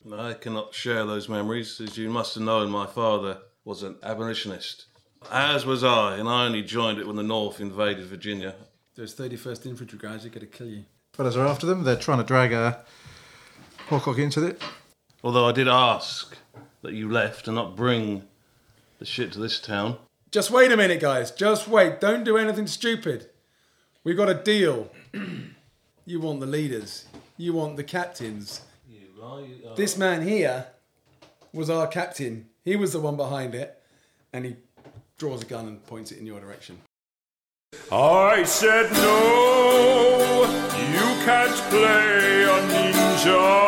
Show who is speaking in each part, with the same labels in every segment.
Speaker 1: I cannot share those memories. As you must have known, my father was an abolitionist. As was I, and I only joined it when the North invaded Virginia.
Speaker 2: Those 31st Infantry guys are going to kill you.
Speaker 3: Fellas are after them. They're trying to drag Pocock into it.
Speaker 1: Although I did ask that you left and not bring the shit to this town.
Speaker 2: Just wait a minute, guys. Just wait. Don't do anything stupid. We've got a deal. You want the leaders. You want the captains. This man here was our captain. He was the one behind it. And he draws a gun and points it in your direction.
Speaker 4: I said no, you can't play a ninja.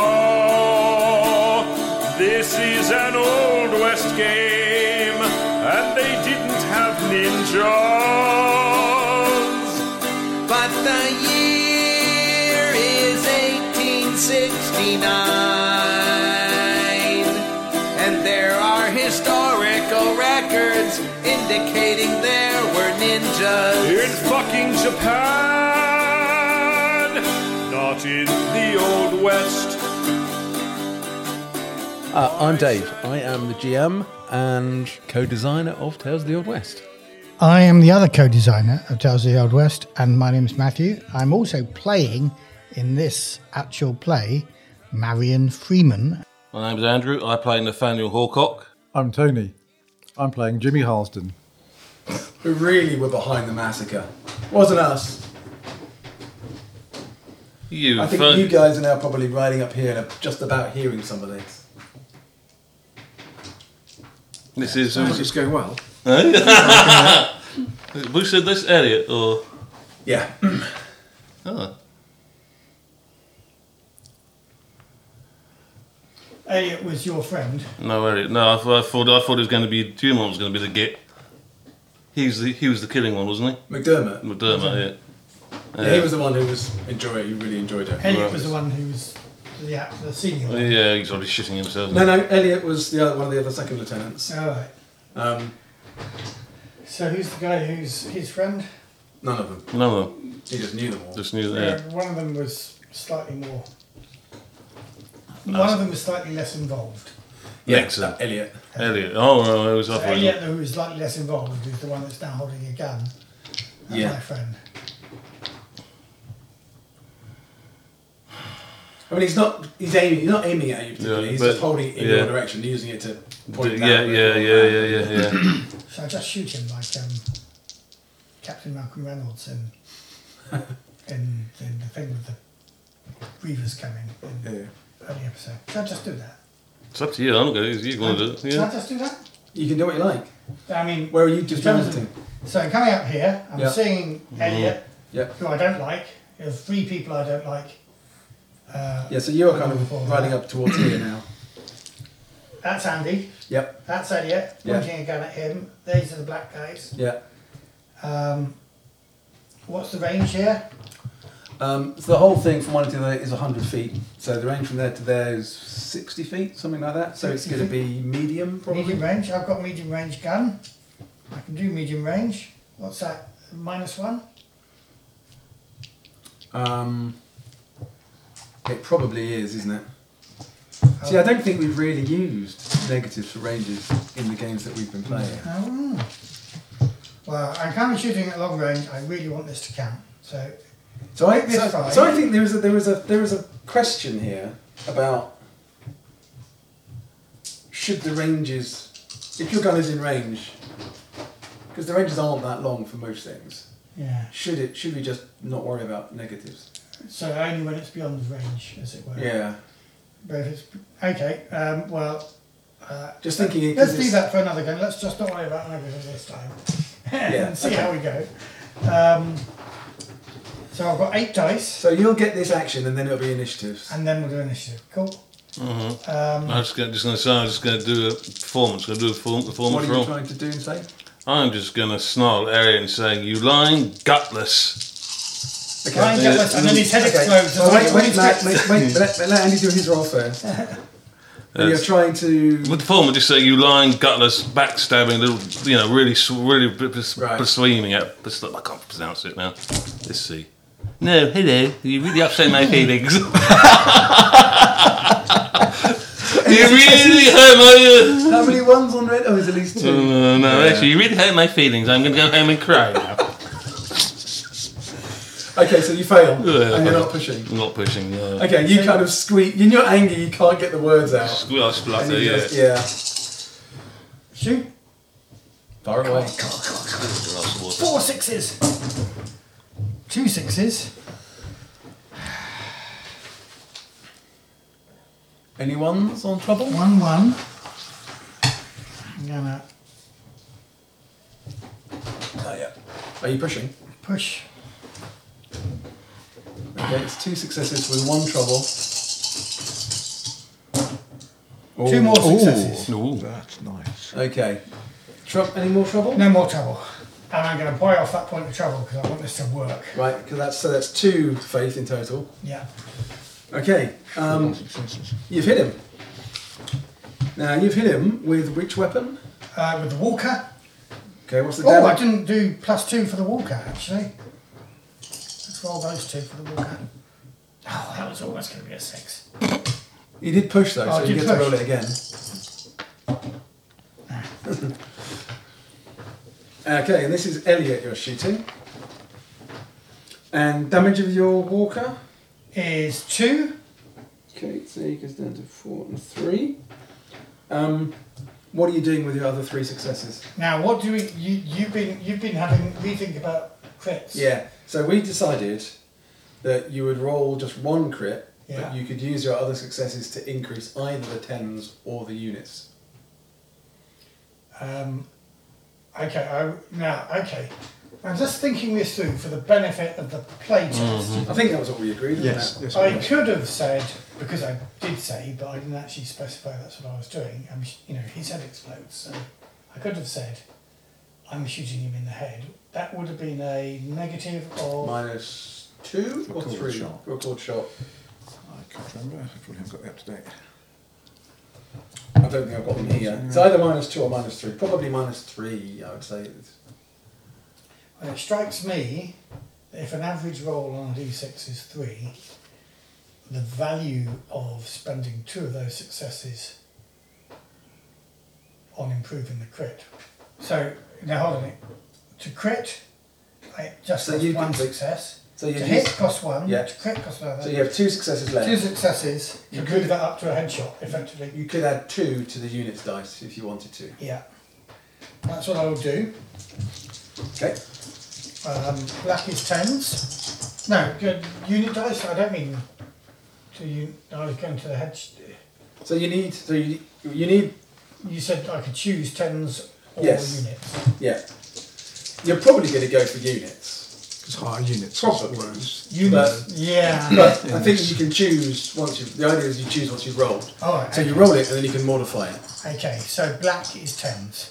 Speaker 4: This is an Old West game, and they didn't have ninjas.
Speaker 5: But the year is 1869, and there are historical records indicating there were ninjas.
Speaker 4: In fucking Japan, not in the Old West.
Speaker 6: I'm Dave. I am the GM and co-designer of Tales of the Old West.
Speaker 7: I am the other co-designer of Tales of the Old West, and my name is Matthew. I'm also playing in this actual play, Marion Freeman.
Speaker 1: My name's Andrew. I play Nathaniel Hawcock.
Speaker 3: I'm Tony. I'm playing Jimmy Halston.
Speaker 2: Who really were behind the massacre. Wasn't us. I think you guys are now probably riding up here and are just about hearing some of this.
Speaker 1: This is...
Speaker 2: Sounds like it's going well.
Speaker 1: Who said this? Elliot, or...
Speaker 2: Yeah.
Speaker 1: Oh.
Speaker 7: Elliot was your friend.
Speaker 1: No, Elliot. No, I thought it was going to be... Dumont was going to be the git. He was the killing one, wasn't he?
Speaker 2: McDermott,
Speaker 1: yeah.
Speaker 2: Yeah, he was the one who was enjoying it. He really enjoyed it.
Speaker 7: Elliot was the one who was the senior one.
Speaker 1: Yeah, he's already shitting himself.
Speaker 2: No, Elliot was one of the other second lieutenants.
Speaker 7: All right. So who's the guy who's his friend?
Speaker 2: None of them. He just knew them all.
Speaker 1: Just knew that.
Speaker 7: Yeah. One of them was slightly more. One of them was slightly less involved.
Speaker 2: Yeah,
Speaker 1: excellent.
Speaker 2: Elliot.
Speaker 1: Oh, no, it was off.
Speaker 7: Elliot, who was slightly less involved, who's the one that's now holding a gun. That's my friend.
Speaker 2: I mean, he's not aiming at you particularly. He's just holding it in your direction, using it to point down.
Speaker 1: Yeah.
Speaker 7: So I just shoot him like Captain Malcolm Reynolds in the thing with the Reavers coming in the early episode. Should I just do that?
Speaker 1: It's up to you. I'm going to. You're going to do it.
Speaker 7: Should I just do that?
Speaker 2: You can do what you like.
Speaker 7: I mean,
Speaker 2: where are you just mounting?
Speaker 7: So I'm coming up here. I'm seeing Elliot,
Speaker 2: who
Speaker 7: I don't like. There's 3 people I don't like.
Speaker 2: So you're kind of riding up towards here now.
Speaker 7: That's Andy.
Speaker 2: Yep.
Speaker 7: That's Elliot, pointing a gun at him. These are the black guys.
Speaker 2: Yeah.
Speaker 7: What's the range here?
Speaker 2: So the whole thing from one to the other is 100 feet. So the range from there to there is 60 feet, something like that. So it's going to be medium, probably.
Speaker 7: Medium range. I've got medium range gun. I can do medium range. What's that? -1?
Speaker 2: It probably is, isn't it? See, I don't think we've really used negatives for ranges in the games that we've been playing.
Speaker 7: Oh. Well, I'm currently shooting at long range. I really want this to count. So
Speaker 2: I think there is a question here about should the ranges, if your gun is in range, because the ranges aren't that long for most things.
Speaker 7: Yeah.
Speaker 2: Should we just not worry about negatives?
Speaker 7: So only when it's beyond the range, as it were.
Speaker 2: Yeah.
Speaker 7: But if it's okay,
Speaker 2: just thinking.
Speaker 7: Let's do that for another game. Let's just not worry about negatives this time. And see how we go. So I've got 8 dice.
Speaker 2: So you'll get this action, and then it'll be initiatives.
Speaker 7: And then we'll do initiative. Cool.
Speaker 1: Mm-hmm. I'm just going to do a performance. What are
Speaker 2: you trying to do and say?
Speaker 1: I'm just going to snarl at Elliot and say, "You lying gutless."
Speaker 2: Okay.
Speaker 7: Lying gutless, and then his head explodes.
Speaker 2: Well, let Andy do his roll first. And you're trying to...
Speaker 1: With the form, just say, "You lying, gutless, backstabbing, little, really blaspheming at..." I can't pronounce it now. Let's see. No, hello. You really upset my feelings. You really hurt my...
Speaker 2: How many ones on red? Oh, there's at least 2.
Speaker 1: No, actually, you really hurt my feelings. I'm going to go home and cry now.
Speaker 2: Okay, so you fail,
Speaker 1: Yeah,
Speaker 2: and you're not pushing.
Speaker 1: I'm not pushing, yeah.
Speaker 2: Okay, you kind of squeak. In your anger, you can't get the words out.
Speaker 1: Squeal,
Speaker 2: And
Speaker 1: splutter,
Speaker 2: you
Speaker 1: yeah.
Speaker 2: just- yeah.
Speaker 7: Shoot.
Speaker 2: Far away.
Speaker 7: 4 sixes. 2 sixes.
Speaker 2: Any ones on trouble?
Speaker 7: 1 1. I'm gonna
Speaker 2: Oh, yeah. Are you pushing?
Speaker 7: push.
Speaker 2: Okay, it's 2 successes with 1 trouble.
Speaker 7: 2 more successes.
Speaker 1: Ooh.
Speaker 3: That's nice.
Speaker 2: Okay. Any more trouble?
Speaker 7: No more trouble. And I'm going to buy off that point of trouble because I want this to work.
Speaker 2: Right, because that's 2 faith in total.
Speaker 7: Yeah.
Speaker 2: Okay, you've hit him. Now you've hit him with which weapon?
Speaker 7: With the walker.
Speaker 2: Okay, what's the
Speaker 7: Oh, I
Speaker 2: damage?
Speaker 7: didn't do +2 for the walker actually. Let's roll those 2 for the walker. Oh, that was almost going to be a 6.
Speaker 2: You did push though,
Speaker 7: Oh,
Speaker 2: so
Speaker 7: I
Speaker 2: you
Speaker 7: did
Speaker 2: get to
Speaker 7: push.
Speaker 2: roll it again. Okay, and this is Elliot you're shooting. And damage of your walker?
Speaker 7: Is 2.
Speaker 2: Okay, so he goes down to 4 and 3. What are you doing with your other 3 successes?
Speaker 7: Now, what do we? You've been having rethink about crits.
Speaker 2: Yeah, so we decided that you would roll just 1 crit,
Speaker 7: Yeah.
Speaker 2: but you could use your other successes to increase either the 10s or the units.
Speaker 7: Okay. Okay. I'm just thinking this through for the benefit of the playtest.
Speaker 2: I think that was what we agreed, wasn't
Speaker 3: Yes,
Speaker 2: it?
Speaker 3: yes.
Speaker 7: I could have said, because I did say, but I didn't actually specify that's what I was doing. His head explodes, so I could have said, I'm shooting him in the head. That would have been a negative of.
Speaker 2: -2 or
Speaker 3: Record
Speaker 2: 3?
Speaker 3: shot.
Speaker 2: Record shot.
Speaker 3: I can't remember. I probably haven't got that up to date.
Speaker 2: I don't think I've got them here. It's either -2 or -3. Probably -3, I would say.
Speaker 7: And it strikes me that if an average roll on a d6 is 3, the value of spending 2 of those successes on improving the crit. So, now hold on a minute. To crit, it just
Speaker 2: So
Speaker 7: costs
Speaker 2: you
Speaker 7: 1
Speaker 2: can-
Speaker 7: success.
Speaker 2: So you
Speaker 7: To
Speaker 2: use,
Speaker 7: hit costs 1,
Speaker 2: Yeah.
Speaker 7: to crit costs another.
Speaker 2: so you have 2 successes left.
Speaker 7: 2 successes, you
Speaker 2: You
Speaker 7: move
Speaker 2: could-
Speaker 7: that up to a headshot, effectively.
Speaker 2: You could add 2 to the units dice if you wanted to.
Speaker 7: Yeah. That's what I will do.
Speaker 2: Okay.
Speaker 7: Black is 10s. No, good. Unit dice, I don't mean to I was going to the head.
Speaker 2: So you need
Speaker 7: You said I could choose 10s or
Speaker 2: Yes.
Speaker 7: units.
Speaker 2: yeah. You're probably going to go for units.
Speaker 3: It's higher units.
Speaker 2: Probably.
Speaker 3: Words.
Speaker 7: Units, yeah.
Speaker 2: But I think you can choose the idea is you choose once you've rolled.
Speaker 7: Alright,
Speaker 2: So you roll it and then you can modify it.
Speaker 7: okay, so black is 10s.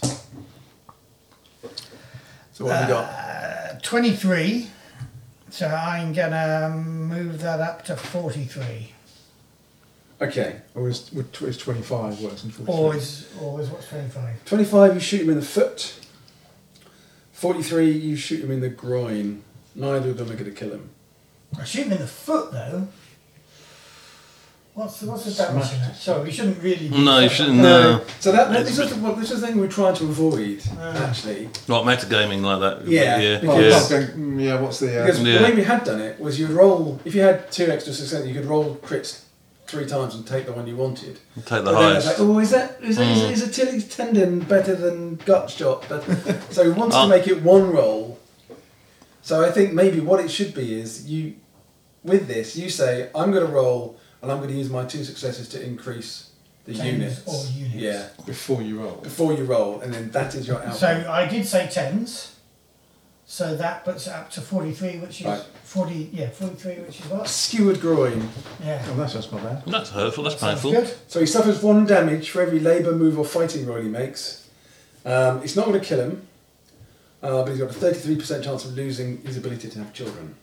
Speaker 2: So what have we got?
Speaker 7: 23, so I'm gonna move that up to 43.
Speaker 2: Okay.
Speaker 3: Or is 25 worse than 43?
Speaker 7: Or is what's 25?
Speaker 2: 25, you shoot him in the foot. 43, you shoot him in the groin. Neither of them are going to kill him.
Speaker 7: I shoot him in the foot though. What's the damage in that? Sorry, we shouldn't really.
Speaker 1: No, you shouldn't. No.
Speaker 2: So this is the thing we're trying to avoid, actually.
Speaker 1: Not metagaming like that.
Speaker 2: Yeah.
Speaker 1: Yeah.
Speaker 3: Well,
Speaker 1: yeah.
Speaker 3: I'm going, yeah, what's the...
Speaker 2: Because
Speaker 1: Yeah.
Speaker 2: the way we had done it was you'd roll, if you had 2 extra successes, you could roll crits 3 times and take the one you wanted.
Speaker 1: Take the
Speaker 2: But then it's
Speaker 1: highest.
Speaker 2: like, oh, is Achilles tendon better than gut shot? But, so we wanted to make it 1 roll. So I think maybe what it should be is with this, you say, I'm going to roll and I'm going to use my 2 successes to increase the
Speaker 7: Tens
Speaker 2: units.
Speaker 7: or units.
Speaker 2: Yeah,
Speaker 3: Before you roll.
Speaker 2: before you roll, and then that is your outcome.
Speaker 7: So I did say 10s. So that puts it up to 43, which is
Speaker 2: Right.
Speaker 7: 43, which is what?
Speaker 2: Skewered groin.
Speaker 7: Yeah.
Speaker 3: Oh, that's not bad.
Speaker 1: That's hurtful. That's
Speaker 7: Sounds
Speaker 1: painful.
Speaker 7: good.
Speaker 2: So he suffers 1 damage for every labour, move, or fighting roll he makes. It's not going to kill him, but he's got a 33% chance of losing his ability to have children.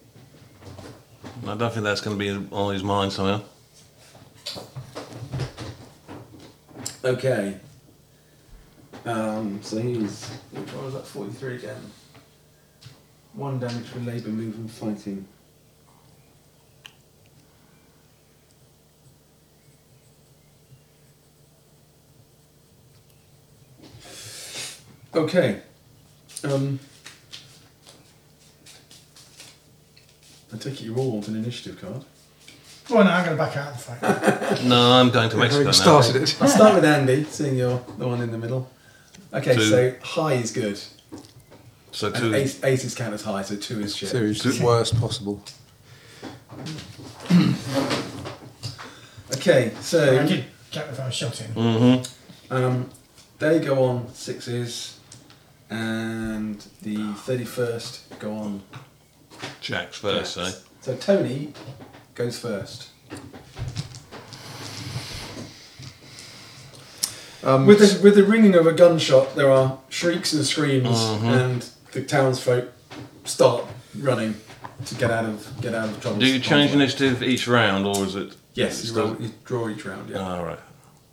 Speaker 1: I don't think that's going to be on his mind somehow.
Speaker 2: Okay. So he's. What was that? 43 again. 1 damage for labour, move, and fighting. Okay. I take it you all want an initiative card.
Speaker 7: Well, no, I'm going to back out of the fight.
Speaker 1: No, I'm going to Mexico now.
Speaker 3: Started it.
Speaker 2: I'll start with Andy, seeing you're the one in the middle. Okay,
Speaker 1: 2.
Speaker 2: so high is good.
Speaker 1: So
Speaker 2: And
Speaker 1: 2.
Speaker 2: ace is count as high, so 2 is shit.
Speaker 3: So it's the worst possible.
Speaker 2: Okay,
Speaker 7: I
Speaker 2: so
Speaker 7: did get the first shot in.
Speaker 2: they go on 6s, and the 31st go on.
Speaker 1: Jacks first, eh?
Speaker 2: So Tony goes first. With the ringing of a gunshot, there are shrieks and screams, and the townsfolk start running to get out of trouble.
Speaker 1: Do you change initiative each round, or is it?
Speaker 2: Yes,
Speaker 1: Still-
Speaker 2: you draw each round. Yeah.
Speaker 1: Ah, right.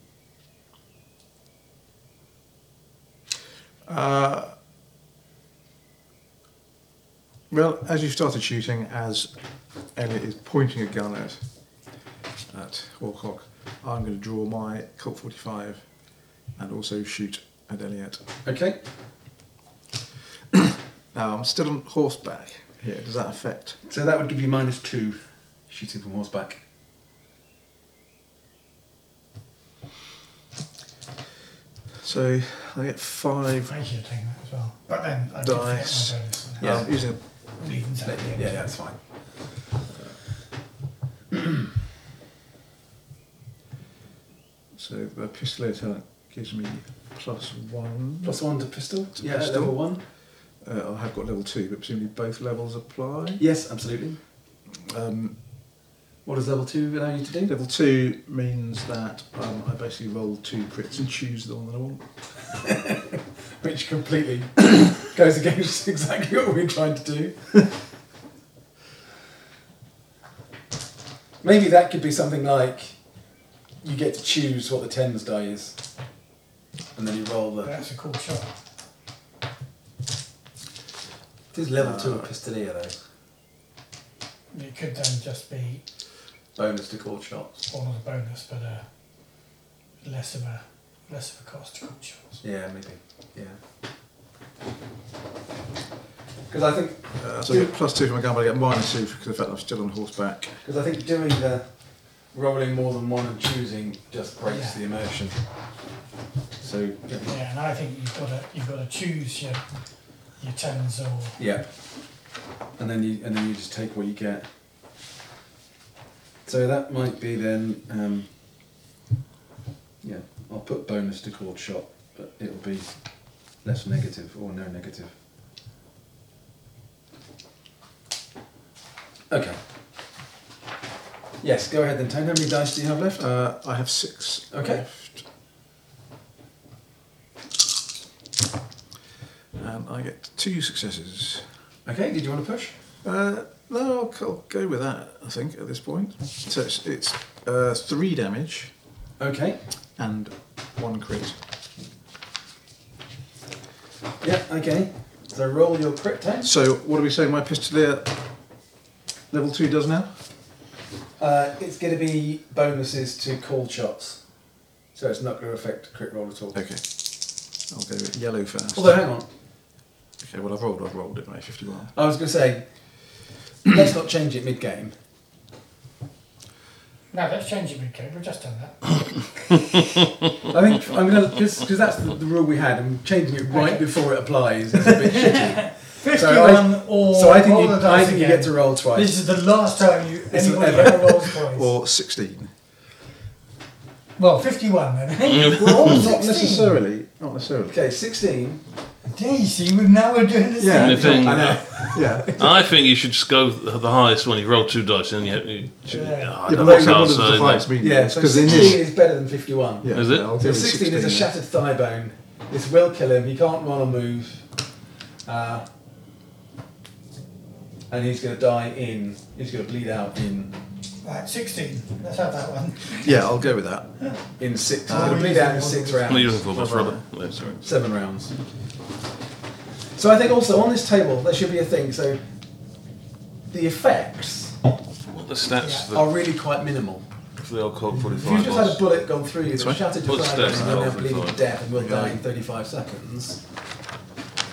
Speaker 3: Well, as you started shooting, as Elliot is pointing a gun at Horcock, I'm going to draw my Colt 45 and also shoot at Elliot.
Speaker 2: Okay.
Speaker 3: Now, I'm still on horseback here. Does that affect?
Speaker 2: So that would give you -2 shooting from horseback.
Speaker 3: So I get 5
Speaker 7: I should have taken that as well. But then I did
Speaker 3: dice.
Speaker 7: forget my bonus.
Speaker 2: Yeah.
Speaker 3: Using a
Speaker 7: Leaving that at the end.
Speaker 2: Yeah, that's fine.
Speaker 3: So the pistolator gives me +1.
Speaker 2: +1 to pistol.
Speaker 3: To
Speaker 2: Yeah,
Speaker 3: pistol.
Speaker 2: level 1.
Speaker 3: I have got level 2, but presumably both levels apply.
Speaker 2: Yes, absolutely. What does level 2 allow you to do?
Speaker 3: Level 2 means that I basically roll 2 crits and choose the one that I want.
Speaker 2: Which completely goes against exactly what we're trying to do. Maybe that could be something like you get to choose what the tens die is, and then you roll the.
Speaker 7: That's a cool shot.
Speaker 2: It is level 2 of Pistolier though.
Speaker 7: It could then just be
Speaker 2: Bonus to called shots.
Speaker 7: one of the bonus, but less of a cost to call shots.
Speaker 2: Yeah, maybe. Yeah. Because I think
Speaker 3: So I get +2 from my gun, but I get -2 because of the fact I'm still on horseback.
Speaker 2: doing the rolling more than one and choosing just breaks
Speaker 7: Yeah.
Speaker 2: the immersion. So
Speaker 7: Yeah, and I think you've got to choose your tens or
Speaker 2: yeah, and then you just take what you get. So that might be then. Yeah, I'll put bonus to called shot, but it'll be less negative or no negative. Okay. Yes, go ahead then, Tone. How many dice do you have left?
Speaker 3: I have 6
Speaker 2: Okay.
Speaker 3: left. And I get 2 successes.
Speaker 2: Okay, did you want to push?
Speaker 3: No, I'll go with that, I think, at this point. So it's 3 damage
Speaker 2: Okay.
Speaker 3: and 1 crit.
Speaker 2: Yeah, okay. So roll your crit tone.
Speaker 3: So what are we saying my pistolier level 2 does now?
Speaker 2: It's going to be bonuses to called shots. So it's not going to affect crit roll at all.
Speaker 3: Okay. I'll go with yellow first.
Speaker 2: Although, hang on.
Speaker 3: Okay, well I've rolled it, mate, 51.
Speaker 2: I was going to say, let's not change it mid-game.
Speaker 7: no, let's change it mid-game. We've just done that.
Speaker 2: I think I'm going to, because that's the rule we had, and changing it right before it applies is a bit shitty.
Speaker 7: 51
Speaker 2: So I think
Speaker 7: roll
Speaker 2: you,
Speaker 7: the dice
Speaker 2: you
Speaker 7: again.
Speaker 2: get to roll twice.
Speaker 7: This is the last time anybody
Speaker 2: ever.
Speaker 7: ever rolls twice.
Speaker 3: Or 16.
Speaker 7: Well, 51 then. We're all
Speaker 3: Not
Speaker 7: 16.
Speaker 3: necessarily. Not necessarily.
Speaker 2: Okay, 16.
Speaker 7: Yeah, you see, now we're doing the
Speaker 3: Yeah.
Speaker 7: same.
Speaker 1: The thing,
Speaker 2: I know.
Speaker 3: Yeah.
Speaker 1: I think you should just go the highest when you roll 2 dice, and
Speaker 7: Yeah.
Speaker 1: I
Speaker 3: Yeah,
Speaker 1: don't
Speaker 3: but
Speaker 1: know
Speaker 3: what
Speaker 1: how to
Speaker 3: does the
Speaker 1: say
Speaker 3: highest
Speaker 1: that.
Speaker 3: mean?
Speaker 2: Yeah, so
Speaker 3: Because in
Speaker 2: 16
Speaker 3: this,
Speaker 2: is better than 51.
Speaker 3: yeah,
Speaker 1: Is it?
Speaker 3: I'll go
Speaker 2: So
Speaker 3: with
Speaker 2: 16 is a
Speaker 3: then.
Speaker 2: shattered thigh bone. This will kill him. He can't run or move. And he's going to die in. He's going to bleed out in
Speaker 7: Right, 16. Let's have that one.
Speaker 3: Yeah, I'll go with that.
Speaker 2: 6. He's going to bleed out in 6 rounds.
Speaker 1: What are you looking for, my brother? No, sorry.
Speaker 2: 7 rounds. So I think also on this table there should be a thing. So the effects
Speaker 1: What the stats
Speaker 2: are really quite minimal.
Speaker 1: for the old Colt
Speaker 2: If
Speaker 1: 45
Speaker 2: you've just had a
Speaker 1: was?
Speaker 2: bullet gone through you, that's
Speaker 3: Sorry?
Speaker 2: shattered your
Speaker 1: What's
Speaker 2: thigh bone,
Speaker 1: stats
Speaker 2: and
Speaker 1: for
Speaker 2: you're now
Speaker 1: Colt
Speaker 2: bleeding to
Speaker 1: 45?
Speaker 2: death and will die in 35 seconds.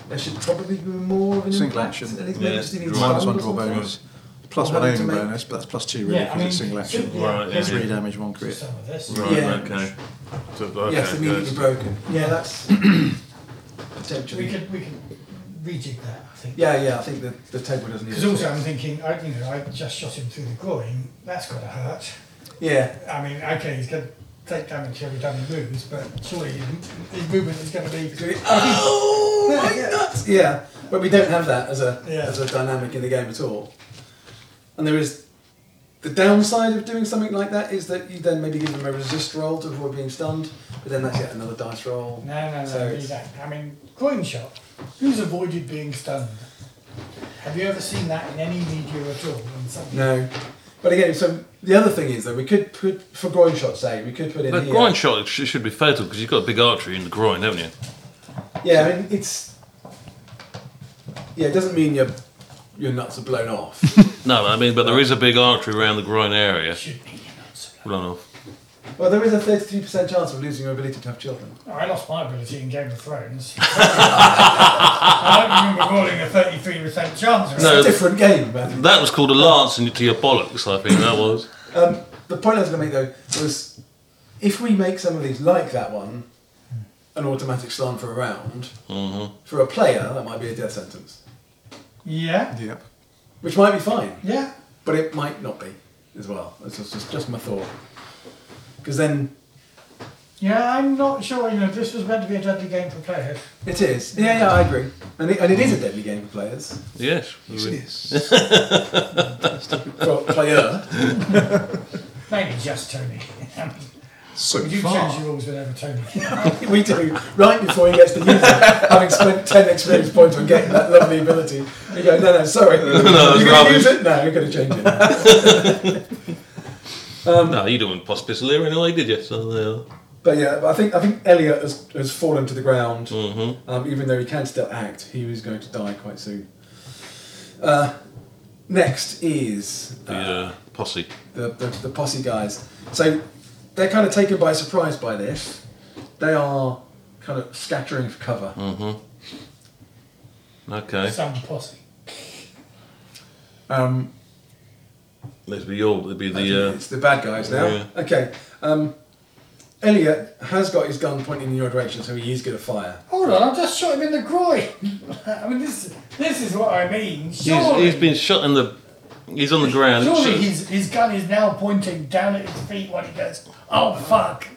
Speaker 2: there should probably be more of an
Speaker 3: Single
Speaker 2: impact.
Speaker 3: action.
Speaker 2: At least maybe
Speaker 1: Yeah.
Speaker 2: just even
Speaker 3: -1
Speaker 2: stunned or
Speaker 3: draw
Speaker 2: something.
Speaker 3: bonus. Plus
Speaker 2: Or
Speaker 3: 1
Speaker 2: having to
Speaker 3: aiming
Speaker 2: make-
Speaker 3: bonus, but that's plus 2 really
Speaker 7: Yeah, I
Speaker 3: because
Speaker 7: mean,
Speaker 3: it's single action.
Speaker 1: Right, yeah.
Speaker 3: 3 damage, 1 crit.
Speaker 7: Some of this.
Speaker 1: Right,
Speaker 2: Yeah.
Speaker 1: okay. So, okay,
Speaker 2: Yes, immediately
Speaker 1: good.
Speaker 2: broken. Yeah, that's potentially.
Speaker 7: We could rejig that, I think.
Speaker 2: Yeah, I think the table doesn't need
Speaker 7: Because
Speaker 2: it.
Speaker 7: also I'm thinking, I just shot him through the groin. That's got to hurt.
Speaker 2: Yeah,
Speaker 7: I mean, okay, he's going to take damage every time he moves, but surely his movement is going to be.
Speaker 2: oh my nuts! Yeah, but we don't have that as a
Speaker 7: Yeah.
Speaker 2: dynamic in the game at all. And there is the downside of doing something like that is that you then maybe give them a resist roll to avoid being stunned, but then that's yet another dice roll.
Speaker 7: No,
Speaker 2: So
Speaker 7: you
Speaker 2: it's-
Speaker 7: don't. I mean, groin shot. Who's avoided being stunned? Have you ever seen that in any media at all? In something?
Speaker 2: No. But again, so the other thing is that we could put, for groin shot's sake, we could put in
Speaker 1: But
Speaker 2: here.
Speaker 1: groin shot should be fatal because you've got a big artery in the groin, haven't you?
Speaker 2: Yeah, I mean, it's. Yeah, it doesn't mean your nuts are blown off.
Speaker 1: No, I mean, but there is a big artery around the groin area.
Speaker 7: Should be, you know, so-
Speaker 1: Blown off.
Speaker 2: Well, there is a 33% chance of losing your ability to have children.
Speaker 7: Oh, I lost my ability in Game of Thrones. I don't remember rolling a 33% chance. Right?
Speaker 1: No.
Speaker 2: It's a different game, Matthew.
Speaker 1: That was called a lance into your bollocks, I think that was.
Speaker 2: The point I was going to make though was if we make some of these like that one an automatic stun for a round, for a player that might be a death sentence,
Speaker 7: Yeah,
Speaker 3: Yep.
Speaker 2: which might be fine,
Speaker 7: yeah.
Speaker 2: but it might not be as well. That's just my thought. Because then
Speaker 7: Yeah, I'm not sure, you know, this was meant to be a deadly game for players.
Speaker 2: it is. Yeah, I agree. And it is a deadly game for players.
Speaker 1: Yes.
Speaker 3: Yes.
Speaker 2: For player.
Speaker 7: Maybe just Tony. I mean,
Speaker 3: So
Speaker 7: we do
Speaker 3: far.
Speaker 7: change the rules whenever Tony.
Speaker 2: We do, right before he gets to use it, having spent 10 experience points on getting that lovely ability. You go, no, sorry.
Speaker 1: that's
Speaker 2: You're going to
Speaker 1: rubbish.
Speaker 2: use it? No, you're going to change it.
Speaker 1: No, you didn't pass Pistolier anyway, did you? So,
Speaker 2: But yeah, but I think Elliot has fallen to the ground.
Speaker 1: mm-hmm.
Speaker 2: Even though he can still act, he was going to die quite soon. Next is
Speaker 1: The posse.
Speaker 2: the posse guys. So they're kind of taken by surprise by this. They are kind of scattering for cover.
Speaker 1: Okay.
Speaker 7: Some posse.
Speaker 1: It'd be the.
Speaker 2: It's the bad guys now.
Speaker 1: Yeah.
Speaker 2: Okay. Elliot has got his gun pointing in your direction, so he is going to fire.
Speaker 7: Hold on, I just shot him in the groin. I mean, this is what I mean. Surely,
Speaker 1: He's been shot in the. He's on the ground.
Speaker 7: surely his gun is now pointing down at his feet when he goes, oh fuck.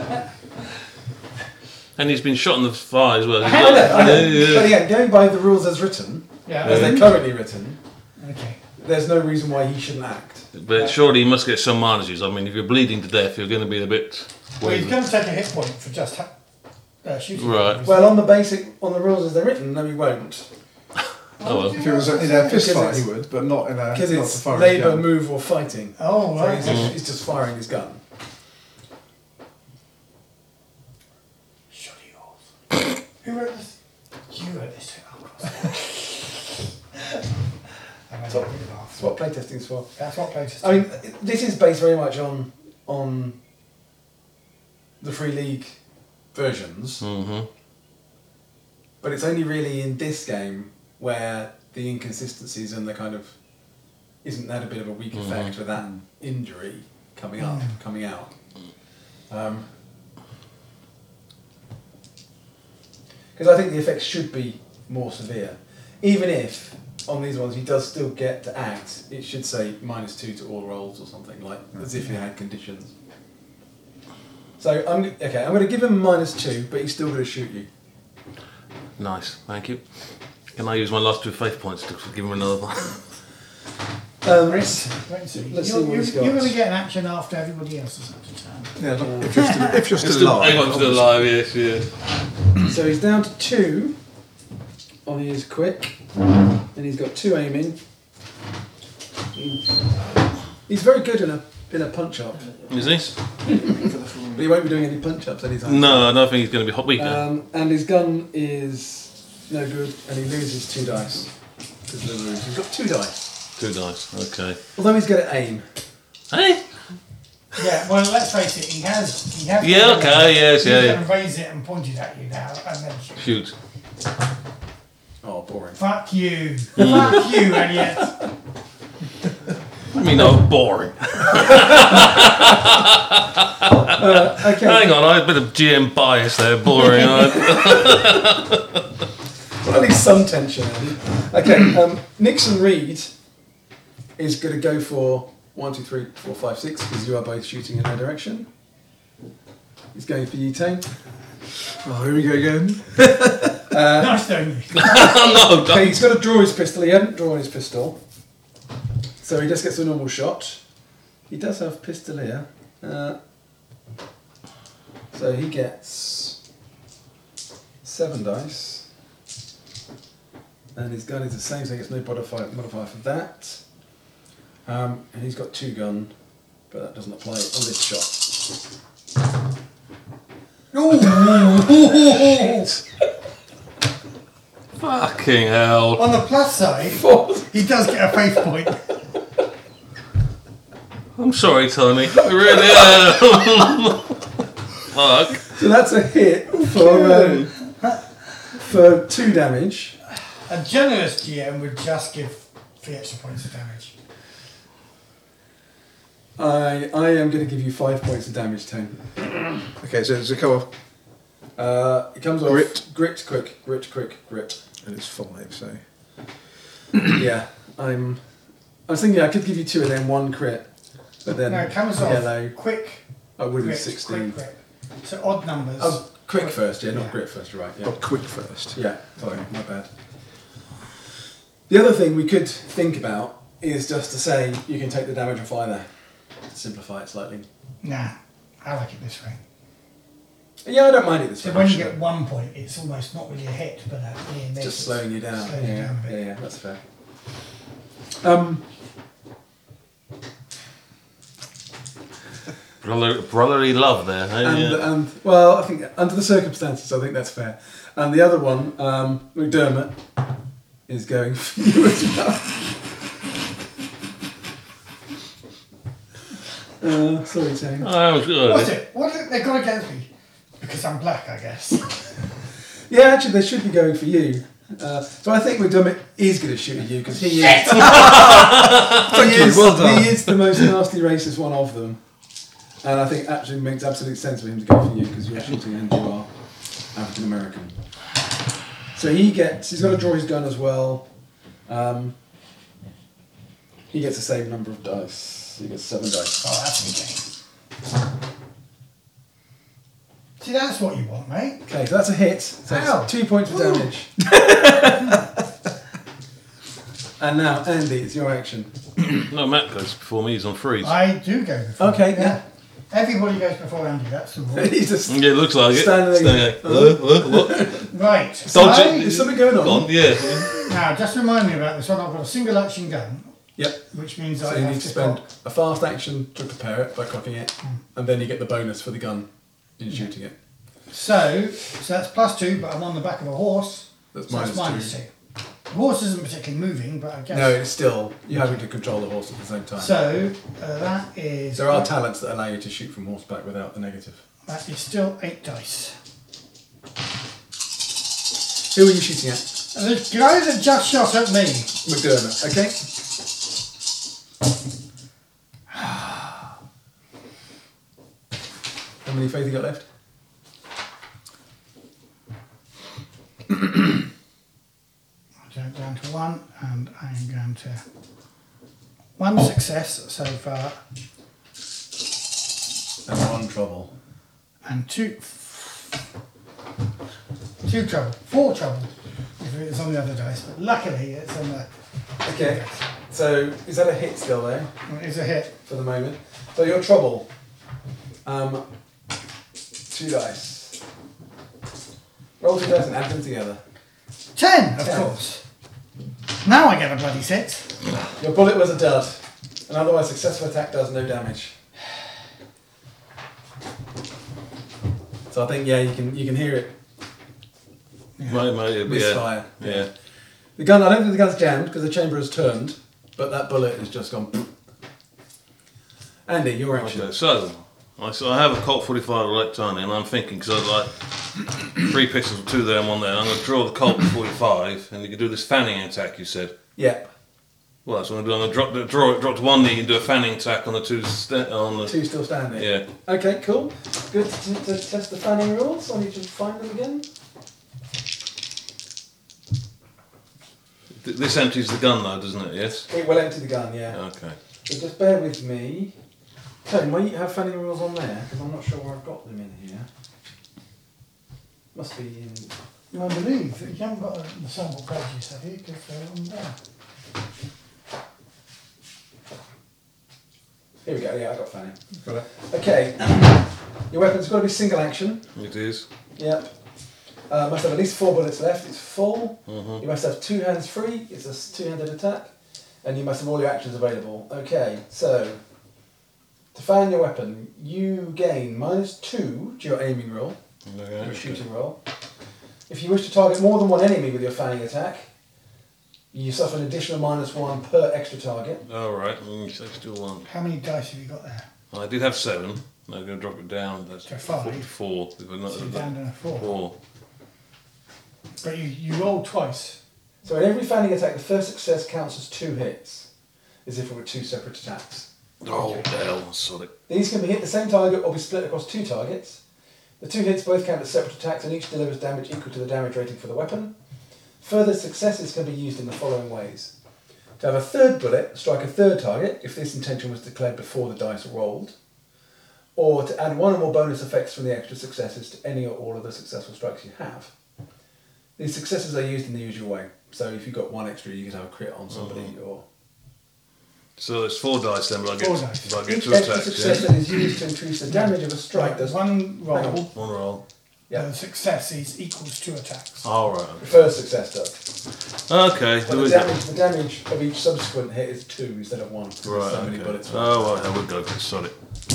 Speaker 1: And he's been shot in the thigh as well. He's
Speaker 2: I
Speaker 1: got-
Speaker 2: know, I know.
Speaker 1: yeah.
Speaker 2: But again, going by the rules as written,
Speaker 7: Yeah.
Speaker 2: as they're currently written,
Speaker 7: Okay.
Speaker 2: there's no reason why he shouldn't act.
Speaker 1: But surely he must get some managers. I mean, if you're bleeding to death, you're going to be a bit.
Speaker 7: Well, he's going to take a hit point for just shooting.
Speaker 1: Right.
Speaker 2: Well, on the rules as they're written, no, he won't.
Speaker 1: Oh well.
Speaker 3: If it was in a fist
Speaker 2: Because
Speaker 3: fight,
Speaker 2: it's-
Speaker 3: he would, but not in a.
Speaker 2: Because
Speaker 3: not
Speaker 2: it's
Speaker 3: to fire a
Speaker 2: labour,
Speaker 3: gun.
Speaker 2: move, or fighting.
Speaker 7: Oh,
Speaker 2: So
Speaker 7: right.
Speaker 2: he's just firing his gun.
Speaker 7: Shoddy rolls. Who wrote this? You wrote this. Oh, of course. I'm a bit of
Speaker 2: That's what playtesting is for.
Speaker 7: That's what playtesting.
Speaker 2: I mean, this is based very much on the Free League versions, but it's only really in this game where the inconsistencies and the kind of isn't that a bit of a weak effect with that injury coming out. Because I think the effects should be more severe, even if on these ones he does still get to act. It should say -2 to all rolls or something, like as if he had conditions. So I'm going to give him -2, but he's still going to shoot you.
Speaker 1: Nice, thank you. Can I use my last 2 faith points to give him another one?
Speaker 7: Wait and see.
Speaker 2: Let's see
Speaker 7: You're
Speaker 2: what he's got.
Speaker 7: going to get an action after everybody else has had a turn.
Speaker 3: Yeah, look, if you're still alive.
Speaker 1: I'm still alive, yes, yeah.
Speaker 2: So he's down to 2 on his quick, and he's got 2 aiming. He's very good in a punch up,
Speaker 1: Is this?
Speaker 2: but he won't be doing any punch ups anytime.
Speaker 1: No, I don't think he's going to be hot weaker.
Speaker 2: And his gun is no good, and he loses 2 dice because of the wounds. He's got 2 dice,
Speaker 1: 2 dice, okay.
Speaker 2: although he's good at aim.
Speaker 1: Hey?
Speaker 7: Yeah, well, let's face it, he has.
Speaker 1: Yeah, okay, yes,
Speaker 7: He's
Speaker 1: yeah,
Speaker 7: going
Speaker 1: yeah.
Speaker 7: to raise it and point it at you now, and then shoot.
Speaker 1: Shoot.
Speaker 2: Oh, boring.
Speaker 7: Fuck you. Fuck you, Elliot.
Speaker 1: I mean, no, boring.
Speaker 2: Okay.
Speaker 1: Hang on, I had a bit of GM bias there. Boring.
Speaker 2: Well, at least some tension. Andy. Okay, Nixon Reed is going to go for 1, 2, 3, 4, 5, 6 because you are both shooting in their direction. He's going for you, Tane.
Speaker 3: Oh, here we go again.
Speaker 7: Nice, don't you?
Speaker 1: No,
Speaker 2: Okay, he's got to draw his pistol. He hadn't drawn his pistol, so he just gets a normal shot. He does have Pistolier, so he gets 7 dice, and his gun is the same, so he gets no modifier for that. And he's got 2 gun, but that doesn't apply on this shot.
Speaker 1: fucking hell.
Speaker 7: On the plus side, he does get a faith point.
Speaker 1: I'm sorry, Tony. I really am. Fuck.
Speaker 2: So that's a hit for 2 damage.
Speaker 7: A generous GM would just give 3 extra points of damage.
Speaker 2: I am going to give you 5 points of damage, Tone.
Speaker 3: Okay, so does it come off?
Speaker 2: It comes off grit, quick.
Speaker 3: And it's 5, so.
Speaker 2: Yeah, I was thinking I could give you 2 and then 1 crit, but then
Speaker 7: No, it comes off
Speaker 2: yellow.
Speaker 7: quick,
Speaker 2: I would be
Speaker 7: grit,
Speaker 2: 16.
Speaker 7: quick. So odd numbers.
Speaker 2: Oh, quick first, yeah, not
Speaker 7: Yeah.
Speaker 2: grit first. You're right. Yeah,
Speaker 3: But quick first.
Speaker 2: yeah. Sorry, my bad. The other thing we could think about is just to say you can take the damage off either. Simplify it slightly.
Speaker 7: Nah, I like it this way.
Speaker 2: Yeah, I don't mind it this
Speaker 7: So
Speaker 2: way.
Speaker 7: when you
Speaker 2: actually.
Speaker 7: get 1 point, it's almost not really a hit, but a
Speaker 2: Just slowing you down.
Speaker 7: Slowing you
Speaker 2: Yeah,
Speaker 7: down a bit.
Speaker 2: yeah, that's fair.
Speaker 1: Brotherly love there. Hey? Yeah.
Speaker 2: And well, I think under the circumstances, I think that's fair. And the other one, McDermott, is going for you as well. Sorry, Tony.
Speaker 1: Oh, good.
Speaker 7: What's it? What have they got against me? Because I'm black, I guess.
Speaker 2: Yeah, actually, they should be going for you. So I think McDermott is going to shoot at you because he is.
Speaker 3: well done.
Speaker 2: He is the most nasty racist one of them, and I think actually makes absolute sense for him to go for you because you're shooting and you are African American. So he's got to draw his gun as well. He gets the same number of dice. He gets 7 dice.
Speaker 7: Oh, that's okay. See, that's what you want, mate.
Speaker 2: Okay, so that's a hit. So
Speaker 7: Ow.
Speaker 2: it's 2 points of damage. And now, Andy, it's your action.
Speaker 1: No, Matt goes before me. He's on freeze.
Speaker 7: I do go before.
Speaker 2: Okay, yeah.
Speaker 7: Everybody goes before Andy, that's the rule.
Speaker 2: He's just
Speaker 1: Yeah, it looks like it.
Speaker 2: Standing there.
Speaker 1: What?
Speaker 7: Right.
Speaker 1: Dodge
Speaker 7: so,
Speaker 1: it.
Speaker 2: Is something going on?
Speaker 1: On, yeah.
Speaker 7: now, just remind me about this one. I've got a single action gun,
Speaker 2: Yep.
Speaker 7: which means
Speaker 2: So
Speaker 7: I
Speaker 2: you
Speaker 7: have
Speaker 2: need to spend
Speaker 7: cock-
Speaker 2: a fast action to prepare it by cocking it, and then you get the bonus for the gun in shooting it.
Speaker 7: So that's +2, but I'm on the back of a horse.
Speaker 2: That's
Speaker 7: So that's
Speaker 2: minus
Speaker 7: -2. The horse isn't particularly moving, but I guess.
Speaker 2: No, it's still you having to control the horse at the same time.
Speaker 7: So that is.
Speaker 2: There are talents that allow you to shoot from horseback without the negative.
Speaker 7: That is still 8 dice.
Speaker 2: Who are you shooting at?
Speaker 7: And the guy that just shot at me.
Speaker 2: McDermott. Okay. How many faith you got left?
Speaker 7: I'll go down to 1, and I'm going to. 1 success so far,
Speaker 2: And 1 trouble.
Speaker 7: and 2 trouble. 4 trouble if it's on the other dice, but luckily it's on the.
Speaker 2: Okay. So is that a hit still there
Speaker 7: It's a hit.
Speaker 2: for the moment? So your trouble. 2 dice. Roll 2 dice and add them together.
Speaker 7: 10, of
Speaker 2: 10.
Speaker 7: course. Now I get a bloody 6.
Speaker 2: Your bullet was a dud. An otherwise successful attack does no damage. So I think you can hear it
Speaker 1: Mate,
Speaker 2: misfire.
Speaker 1: yeah.
Speaker 2: The gun, I don't think the gun's jammed because the chamber has turned, but that bullet has just gone. Andy, your action.
Speaker 1: Okay, so I have a Colt 45 elect Tony, and I'm thinking because 3 pistols, 2 there and 1 there. I'm going to draw the Colt 45, and you can do this fanning attack. You said.
Speaker 2: Yeah.
Speaker 1: Well, that's what I'm going to do. I'm going to drop to 1 knee and do a fanning attack on the 2 on the
Speaker 2: 2 still standing.
Speaker 1: Yeah.
Speaker 2: Okay, cool. Good to test the fanning rules. I need to find them again.
Speaker 1: This empties the gun though, doesn't it? Yes.
Speaker 2: It will empty the gun, yeah.
Speaker 1: Okay.
Speaker 2: So just bear with me. Tony, might you have fanning rules on there? Because I'm not sure where I've got them in here. Must be in.
Speaker 7: I believe that you haven't got the sample pages, have you? Because they're on there.
Speaker 2: Here we go, yeah, I got fanning.
Speaker 3: Got it.
Speaker 2: Okay. Your weapon's got to be single action.
Speaker 1: It is.
Speaker 2: Yep. Must have at least 4 bullets left. It's full.
Speaker 1: Mhm.
Speaker 2: You must have 2 hands free. It's a 2-handed attack. And you must have all your actions available. Okay, so to fan your weapon, you gain -2 to your aiming roll,
Speaker 1: Okay.
Speaker 2: your shooting roll. If you wish to target more than one enemy with your fanning attack, you suffer an additional -1 per extra target.
Speaker 1: All right. Let's do 1.
Speaker 7: How many dice have you got there?
Speaker 1: I did have 7. I'm going to drop it down. That's
Speaker 7: To 5.
Speaker 1: 4.
Speaker 7: So you're down to a 4.
Speaker 1: 4.
Speaker 7: But you rolled twice.
Speaker 2: So in every fanning attack, the first success counts as 2 hits, as if it were 2 separate attacks.
Speaker 1: Oh, the hell, sorry.
Speaker 2: These can be hit the same target or be split across 2 targets. The 2 hits both count as separate attacks and each delivers damage equal to the damage rating for the weapon. Further successes can be used in the following ways. To have a 3rd bullet, strike a 3rd target if this intention was declared before the dice are rolled. Or to add 1 or more bonus effects from the extra successes to any or all of the successful strikes you have. These successes are used in the usual way. So if you've got 1 extra, you could have a crit on somebody or...
Speaker 1: So there's 4 dice then, but I get,
Speaker 7: 4 dice.
Speaker 1: but I get
Speaker 2: Each
Speaker 1: 2
Speaker 2: extra
Speaker 1: attacks.
Speaker 2: success
Speaker 1: Yeah?
Speaker 2: that is used to increase the damage of a strike
Speaker 7: Right,
Speaker 2: does
Speaker 7: one roll.
Speaker 2: Hang on.
Speaker 1: 1 roll.
Speaker 2: Yeah.
Speaker 7: The success is equals 2 attacks.
Speaker 1: All right.
Speaker 2: The first success does.
Speaker 1: Okay.
Speaker 2: But the damage of each subsequent hit is 2 instead of 1. Because
Speaker 1: Right.
Speaker 2: there's so many
Speaker 1: Okay.
Speaker 2: bullets.
Speaker 1: Oh, right. I would go for it. Sorry.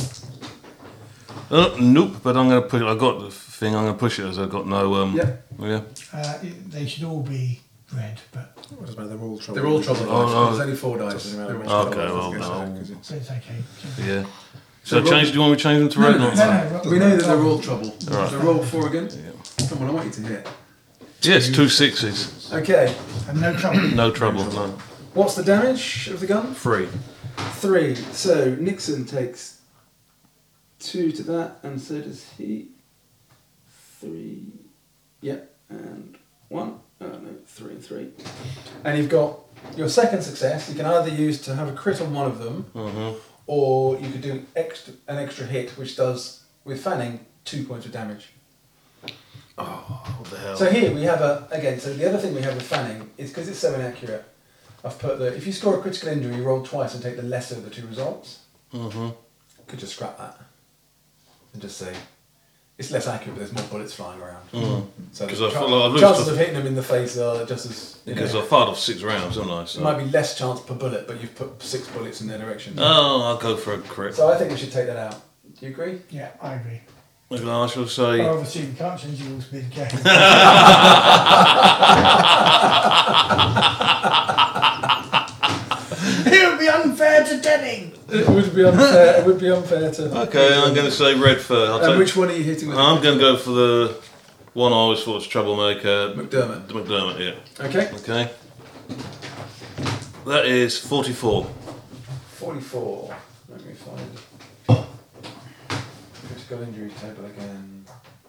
Speaker 1: Nope. But I'm going to push it. I got the thing. I'm going to push it as I've got no.
Speaker 2: Yep.
Speaker 1: Yeah.
Speaker 7: They should all be red, but
Speaker 3: What does matter? They're all trouble.
Speaker 2: They're all trouble dice.
Speaker 1: Oh,
Speaker 2: There's only 4 dice.
Speaker 3: Doesn't matter
Speaker 2: They're
Speaker 3: which
Speaker 2: all
Speaker 1: Okay,
Speaker 2: trouble
Speaker 1: well,
Speaker 2: dice.
Speaker 1: no.
Speaker 3: Because it's
Speaker 7: it's okay.
Speaker 1: Yeah. So change? Do you want me to change them to red? or-
Speaker 7: No,
Speaker 2: We know that they're all trouble.
Speaker 1: Right.
Speaker 2: So roll 4 again.
Speaker 1: Yeah.
Speaker 2: Come on, I want you to hit.
Speaker 1: Yes, 2 6s.
Speaker 2: Okay.
Speaker 7: And no trouble.
Speaker 1: No trouble. No.
Speaker 2: What's the damage of the gun?
Speaker 1: 3.
Speaker 2: 3. So Nixon takes 2 to that, and so does he. 3. Yep. And 1. Oh no, 3 and 3. And you've got your second success. You can either use to have a crit on one of them,
Speaker 1: Mm-hmm.
Speaker 2: or you could do an extra hit, which does, with fanning, 2 points of damage.
Speaker 1: Oh, what the hell?
Speaker 2: So here we have so the other thing we have with fanning is because it's so inaccurate, I've put if you score a critical injury, you roll twice and take the lesser of the 2 results.
Speaker 1: Mm-hmm.
Speaker 2: Could just scrap that and just say it's less accurate, but there's more bullets flying around.
Speaker 1: Mm.
Speaker 2: So
Speaker 1: 'Cause
Speaker 2: the
Speaker 1: I feel like I've looked
Speaker 2: chances
Speaker 1: at-
Speaker 2: of hitting them in the face are just as
Speaker 1: Because I fired off 6 rounds, haven't I? So.
Speaker 2: it might be less chance per bullet, but you've put 6 bullets in their direction.
Speaker 1: Oh, I'll go for a crit.
Speaker 2: So I think we should take that out. Do you agree?
Speaker 7: Yeah, I agree.
Speaker 1: I shall say.
Speaker 7: But obviously, we can't change the rules mid-game. It would be unfair to Denning.
Speaker 2: It would be unfair. It would be unfair to.
Speaker 1: Okay, I'm going to say red first. I'll
Speaker 2: And
Speaker 1: take,
Speaker 2: which one are you hitting with?
Speaker 1: I'm going to go for the one I always thought was troublemaker.
Speaker 2: McDermott.
Speaker 1: McDermott, yeah.
Speaker 2: Okay.
Speaker 1: Okay. That is 44.
Speaker 2: 44. Let me find critical injury table again.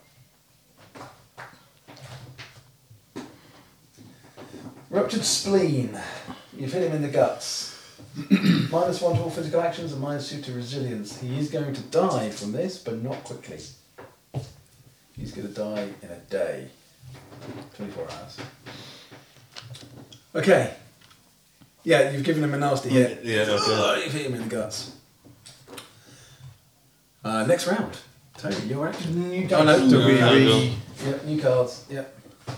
Speaker 2: Ruptured spleen. You've hit him in the guts. -1 to all physical actions and -2 to resilience. He is going to die from this, but not quickly. He's going to die in a day. 24 hours. Okay. Yeah, you've given him a nasty hit.
Speaker 1: Yeah, okay.
Speaker 2: You've hit him in the guts. Next round. Tony, your action.
Speaker 7: You
Speaker 2: Oh
Speaker 7: don't.
Speaker 2: no,
Speaker 1: do we re-
Speaker 2: Yep, new cards. Yep.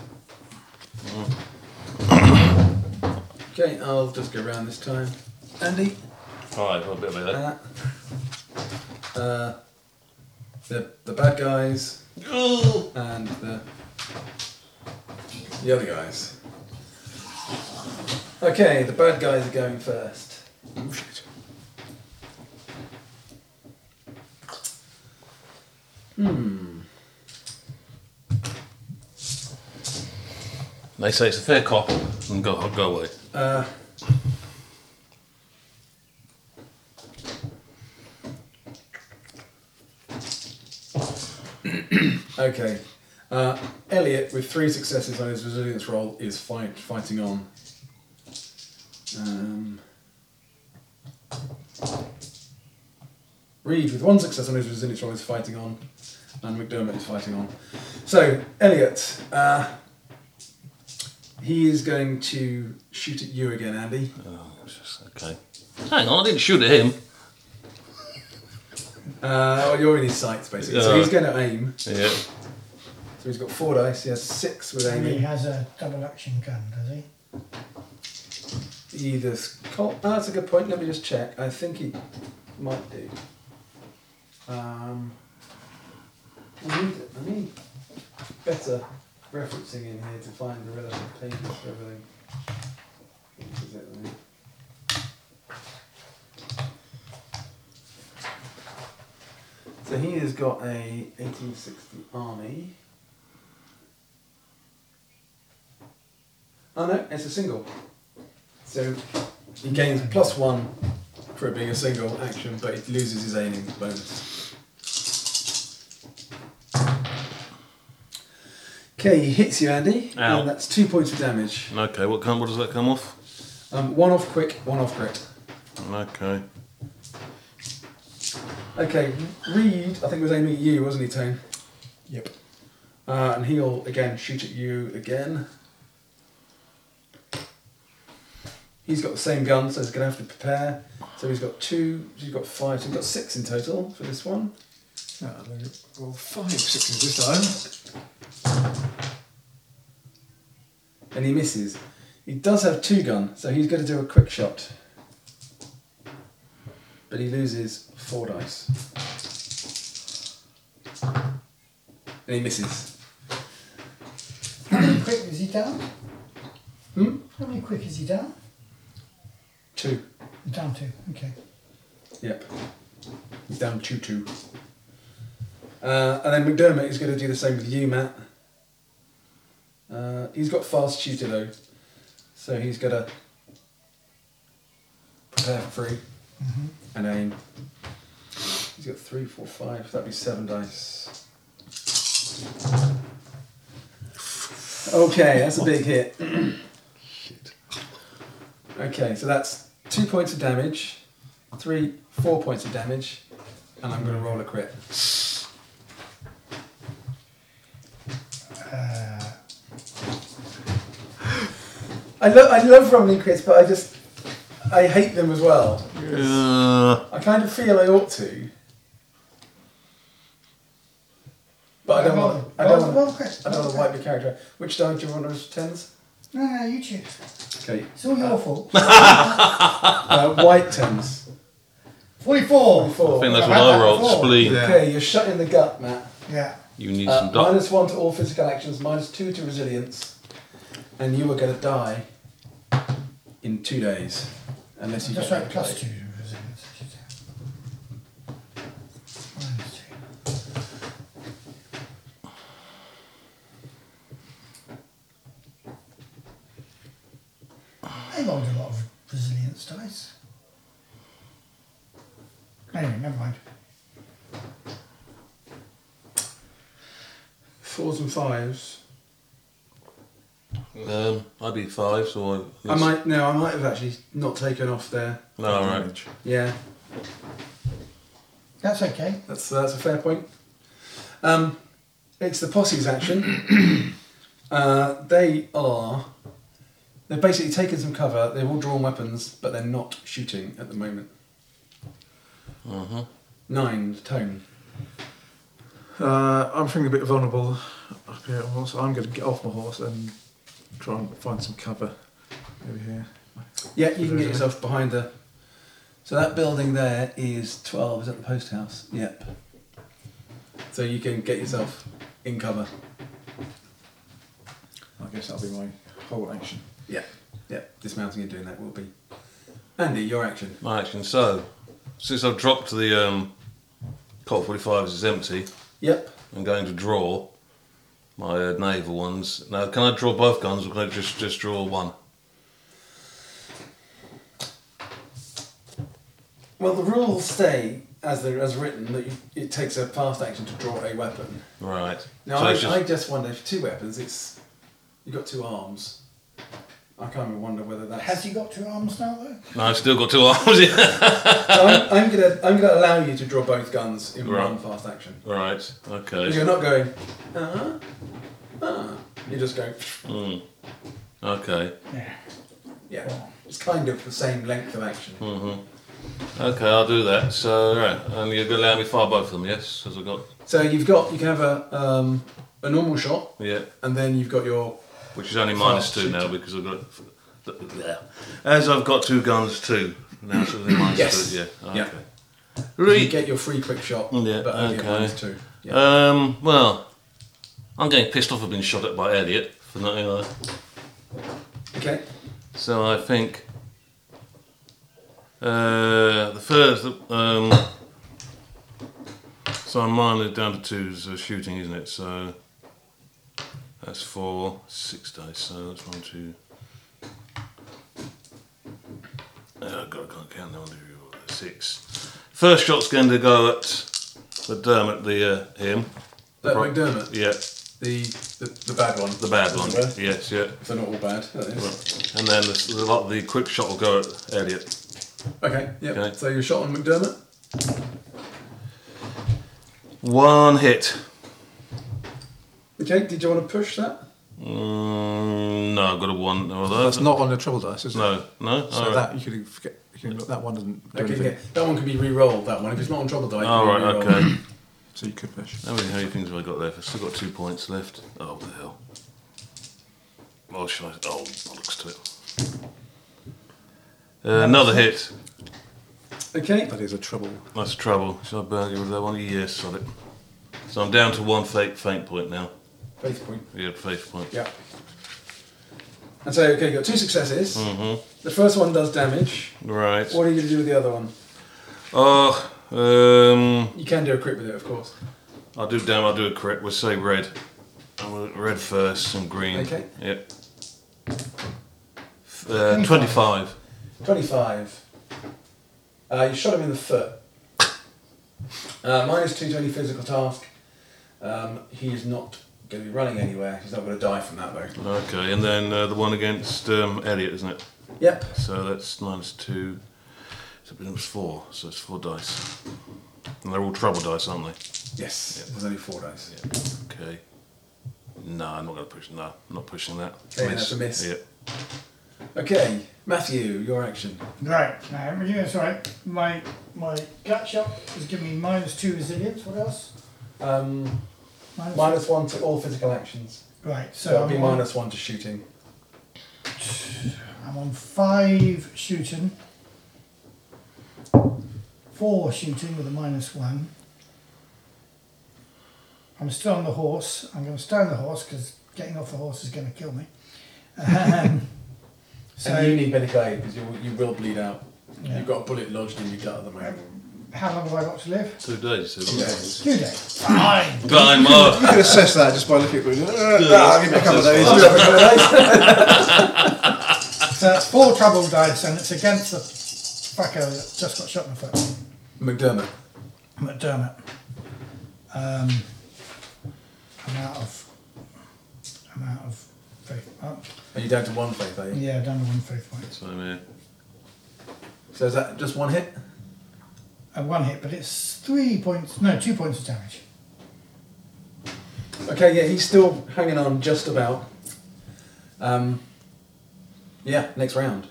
Speaker 2: Okay, I'll just go around this time. Andy.
Speaker 1: Alright, well, a bit of that.
Speaker 2: The bad guys and the other guys. Okay, the bad guys are going first.
Speaker 3: Oh shit.
Speaker 1: They say it's a fair cop, and go away.
Speaker 2: Okay. Elliot, with 3 successes on his resilience roll, is fighting on. Reed, with 1 success on his resilience roll, is fighting on. And McDermott is fighting on. So, Elliot, he is going to shoot at you again, Andy.
Speaker 1: Oh, okay. Hang on, I didn't shoot at him.
Speaker 2: You're in his sights, basically. So he's going to aim.
Speaker 1: Yeah.
Speaker 2: So he's got 4 dice. He has 6 with
Speaker 7: And he
Speaker 2: aiming.
Speaker 7: has a double action gun, does he?
Speaker 2: Either Colt. Oh, that's a good point. Let me just check. I think he might do. I need better referencing in here to find the relative pages for everything. What is it, then? So he has got a 1860 Army. Oh no, it's a single. So he gains +1 for it being a single action, but he loses his aiming bonus. Okay, he hits you, Andy,
Speaker 1: Ow.
Speaker 2: and that's 2 points of damage.
Speaker 1: Okay, what does that come off?
Speaker 2: 1 off quick, 1 off crit.
Speaker 1: Okay.
Speaker 2: Okay, Reed, I think was aiming at you, wasn't he, Tone?
Speaker 3: Yep.
Speaker 2: And he'll again shoot at you again. He's got the same gun, so he's going to have to prepare. So he's got 2, he's got 5, so he's got 6 in total for this one.
Speaker 3: Well, 5 sixes this time.
Speaker 2: And he misses. He does have 2 gun, so he's going to do a quick shot. But he loses 4 dice. And he misses.
Speaker 7: How many quick is he down?
Speaker 2: Hmm?
Speaker 7: How many quick is he down?
Speaker 2: 2.
Speaker 7: He's down 2, okay.
Speaker 2: Yep. He's down 2-2. And then McDermott is going to do the same with you, Matt. He's got fast shooter though, so he's got to prepare for 3 and aim. He's got 3, 4, 5. That'd be 7 dice. Okay, that's a big hit.
Speaker 3: Shit.
Speaker 2: Okay, so that's 2 points of damage, 4 points of damage, and I'm going to roll a crit. I love rolling crits, but I hate them as well. I kind of feel I ought to, but I don't want to wipe the character. Which die do you want as 10s?
Speaker 7: No, you choose.
Speaker 2: Okay,
Speaker 7: It's all your fault.
Speaker 2: white 10s.
Speaker 7: 44.
Speaker 1: I think that's
Speaker 7: I've
Speaker 1: what
Speaker 7: had
Speaker 1: I
Speaker 7: that
Speaker 1: rolled.
Speaker 7: before.
Speaker 1: Spleen.
Speaker 3: Yeah.
Speaker 2: Okay, you're shut in the gut, Matt.
Speaker 7: Yeah.
Speaker 1: You need some doc.
Speaker 2: -1 to all physical actions, -2 to resilience, and you are going to die in 2 days, unless you
Speaker 7: Just
Speaker 2: get
Speaker 7: right,
Speaker 2: that
Speaker 7: +2
Speaker 2: play.
Speaker 7: resilience, I should say. -2. I rolled a lot of resilience dice. Anyway, never mind.
Speaker 2: 4s and 5s.
Speaker 1: I'd be 5, so
Speaker 2: I might have actually not taken off there.
Speaker 1: No, all right.
Speaker 2: Yeah,
Speaker 7: That's okay.
Speaker 2: that's a fair point. It's the posse's action. They've basically taken some cover. They've all drawn weapons, but they're not shooting at the moment. 9 Tone.
Speaker 3: I'm feeling a bit vulnerable up here on horse. I'm going to get off my horse and try and find some cover over here.
Speaker 2: Yeah, you can get yourself behind the. So that building there is 12. Is that the post house? Yep. So you can get yourself in cover.
Speaker 3: I guess that'll be my whole action.
Speaker 2: Yeah. Yeah. Dismounting and doing that will be. Andy, your action.
Speaker 1: My action. So, since I've dropped the Colt 45 is empty,
Speaker 2: Yep.
Speaker 1: I'm going to draw. my naval ones. Now, can I draw both guns, or can I just draw one?
Speaker 2: Well, the rules stay as written that it takes a fast action to draw a weapon.
Speaker 1: Right.
Speaker 2: Now,
Speaker 1: So
Speaker 2: I just wonder if 2 weapons, you've got 2 arms. I kind of wonder whether that's...
Speaker 7: Has he got 2 arms now, though?
Speaker 1: No, I've still got 2 arms. Yeah.
Speaker 2: So I'm gonna allow you to draw both guns in
Speaker 1: Right.
Speaker 2: one fast action.
Speaker 1: Right. Okay.
Speaker 2: You're not going, You're just going,
Speaker 1: Okay.
Speaker 2: yeah. It's kind of the same length of action.
Speaker 1: Okay, I'll do that. So, right, and you're going to allow me to fire both of them, yes? Because I've got...
Speaker 2: So you can have a normal shot,
Speaker 1: Yeah.
Speaker 2: and then you've got your...
Speaker 1: Which is only
Speaker 2: Fast
Speaker 1: -2 now
Speaker 2: shooter.
Speaker 1: because I've got... As I've got 2 guns too. Now, so they're -2,
Speaker 2: Yes.
Speaker 1: yeah. Okay.
Speaker 2: Yeah. You
Speaker 1: Right.
Speaker 2: get your free quick shot,
Speaker 1: Yeah,
Speaker 2: but only
Speaker 1: okay.
Speaker 2: at -2. Yeah.
Speaker 1: Well, I'm getting pissed off of being shot at by Elliot for nothing like that.
Speaker 2: Okay.
Speaker 1: So I think the first, so mine is down to 2's shooting, isn't it? So that's 4, 6 dice. So that's 1, 2. I can't count now. 6. First shot's going to go at McDermott, him.
Speaker 2: That McDermott,
Speaker 1: Yeah,
Speaker 2: the bad one.
Speaker 1: the bad one.
Speaker 2: As it were.
Speaker 1: Yes, yeah.
Speaker 2: If they're not all bad. That is.
Speaker 1: And then the quick shot will go at Elliot.
Speaker 2: Okay, yeah.
Speaker 1: Okay.
Speaker 2: So you're shot on McDermott?
Speaker 1: 1 hit.
Speaker 2: Okay, did you want to push that?
Speaker 1: No, I've got a 1. Oh,
Speaker 3: That's not on the trouble dice, is it?
Speaker 1: No, no.
Speaker 3: So
Speaker 1: Alright.
Speaker 3: that you could forget. That one doesn't do
Speaker 2: Okay,
Speaker 3: anything.
Speaker 2: yeah. That one can be re-rolled, that one. If it's not on trouble die, it
Speaker 1: Oh,
Speaker 2: can be
Speaker 1: right,
Speaker 2: re-rolled.
Speaker 1: okay.
Speaker 3: So you could push.
Speaker 1: How many things have I got left? I've still got 2 points left. Oh, what the hell. Oh, shall I? Oh, bollocks to it. Another hit.
Speaker 2: Okay.
Speaker 3: That is a trouble.
Speaker 1: That's trouble. Shall I burn you with that one? Yes, got it. So I'm down to 1 faint point now.
Speaker 2: Faith point.
Speaker 1: Yeah, faith point.
Speaker 2: Yeah. And so, okay, you've got 2 successes.
Speaker 1: Mm-hmm.
Speaker 2: The first one does damage.
Speaker 1: Right.
Speaker 2: What are you going to do with the other one?
Speaker 1: Oh,
Speaker 2: You can do a crit with it, of course.
Speaker 1: I'll do a crit. We'll say red. Red first and green.
Speaker 2: Okay.
Speaker 1: Yep. 25.
Speaker 2: 25. You shot him in the foot. -2 to any physical task. He is not going to be running anywhere. He's not going to die from that, though.
Speaker 1: Okay, and then the one against Elliot, isn't it?
Speaker 2: Yep.
Speaker 1: So that's -2. So it was 4. So it's 4 dice. And they're all trouble dice, aren't they?
Speaker 2: Yes. There's only 4 dice.
Speaker 1: Okay. No, I'm not going to push. No, I'm not pushing that.
Speaker 2: Okay, that's a miss.
Speaker 1: Yeah.
Speaker 2: Okay, Matthew, your action.
Speaker 7: Right, now everything is right. My gut shot is giving me -2 resilience. What else?
Speaker 2: -1 to all physical actions.
Speaker 7: Right,
Speaker 2: So
Speaker 7: so
Speaker 2: it'll be
Speaker 7: I'm on,
Speaker 2: -1 to shooting.
Speaker 7: I'm on 5 shooting, 4 shooting with a -1. I'm still on the horse. I'm going to stay on the horse because getting off the horse is going to kill me. So
Speaker 2: And you need medical aid because you will bleed out.
Speaker 7: Yeah.
Speaker 2: You've got a bullet lodged in your gut at the moment.
Speaker 7: how long have I got to live?
Speaker 1: 2 days.
Speaker 2: 2 days.
Speaker 7: 2 days. Fine.
Speaker 1: Fine,
Speaker 3: You
Speaker 1: Mark.
Speaker 3: can assess that just by looking at it. I'll give me a couple of days.
Speaker 7: So that's 4 trouble dice and it's against the fucker that just got shot in the foot.
Speaker 2: McDermott.
Speaker 7: McDermott. I'm out of faith. Oh,
Speaker 2: Are you down to 1 faith, are you?
Speaker 7: yeah, down to 1 faith point.
Speaker 1: So I'm here.
Speaker 2: So is that just 1 hit?
Speaker 7: 1 hit, but it's 3 points. No, 2 points of damage.
Speaker 2: Okay, yeah, he's still hanging on just about. Yeah, next round.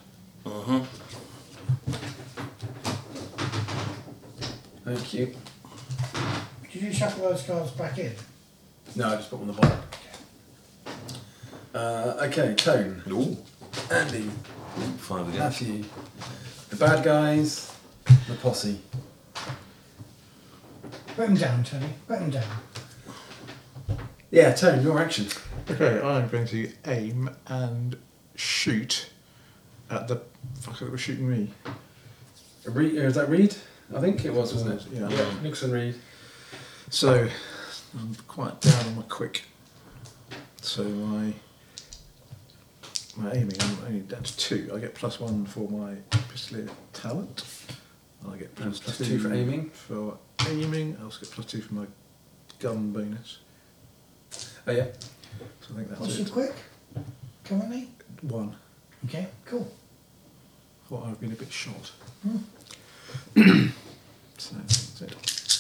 Speaker 2: Thank you.
Speaker 7: Did you shuffle those cards back in?
Speaker 2: No, I just put them on the bottom. Okay, Tone.
Speaker 1: Ooh.
Speaker 2: Andy.
Speaker 1: 5 again.
Speaker 2: Matthew. The bad guys. The posse.
Speaker 7: Put him down, Tony. Put him down.
Speaker 2: Yeah, Tone, your action.
Speaker 3: Okay, I'm going to aim and shoot at the fucker that was shooting me.
Speaker 2: Is that Reed? I think it was, wasn't it?
Speaker 3: Yeah.
Speaker 2: Nixon Reed.
Speaker 3: So I'm quite down on my quick. So my aiming, I'm only down to 2. I get +1 for my pistolier talent. I get
Speaker 6: And
Speaker 3: plus
Speaker 6: +2 for aiming.
Speaker 3: For aiming, I also get +2 for my gun bonus.
Speaker 6: Oh yeah.
Speaker 3: So I think that's
Speaker 7: What's
Speaker 3: it.
Speaker 7: your quick currently?
Speaker 3: 1.
Speaker 7: Okay, cool.
Speaker 3: Thought I've been a bit short. So that's it.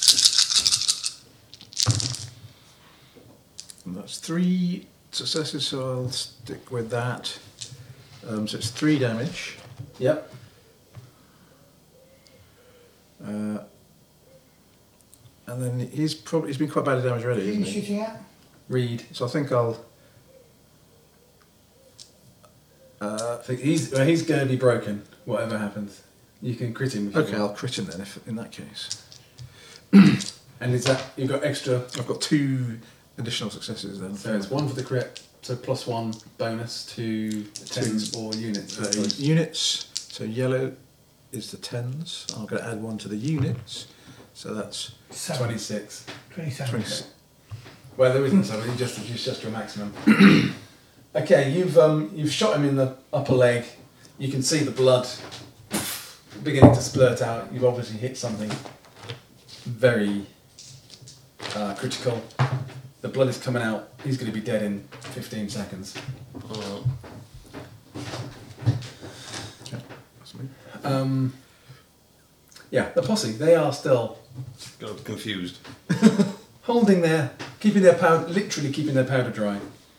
Speaker 3: And that's 3 successes, so I'll stick with that. So it's 3 damage.
Speaker 6: Yep.
Speaker 3: And then he's been quite bad at damage already,
Speaker 7: Who are you
Speaker 3: isn't he?
Speaker 7: shooting at?
Speaker 6: Reed.
Speaker 3: So I think I'll.
Speaker 6: I think he's going to be broken. Whatever happens, you can crit him. If
Speaker 3: Okay,
Speaker 6: you
Speaker 3: I'll
Speaker 6: want.
Speaker 3: crit him then. If in that case,
Speaker 6: And is that you've got extra?
Speaker 3: I've got 2 additional successes then.
Speaker 6: So it's 1 for the crit. So +1 bonus to tens or units. of choice.
Speaker 3: Units. So yellow is the 10s. I'm going to add 1 to the units. So that's
Speaker 6: 26.
Speaker 7: 27.
Speaker 3: 20.
Speaker 6: Well, there isn't something. It's just your maximum. Okay, you've shot him in the upper leg. You can see the blood beginning to splurt out. You've obviously hit something very critical. The blood is coming out. He's going to be dead in 15 seconds.
Speaker 1: Oh,
Speaker 3: Okay, that's me.
Speaker 6: Yeah, the posse. They are still
Speaker 1: got confused.
Speaker 6: holding keeping their powder, literally keeping their powder dry.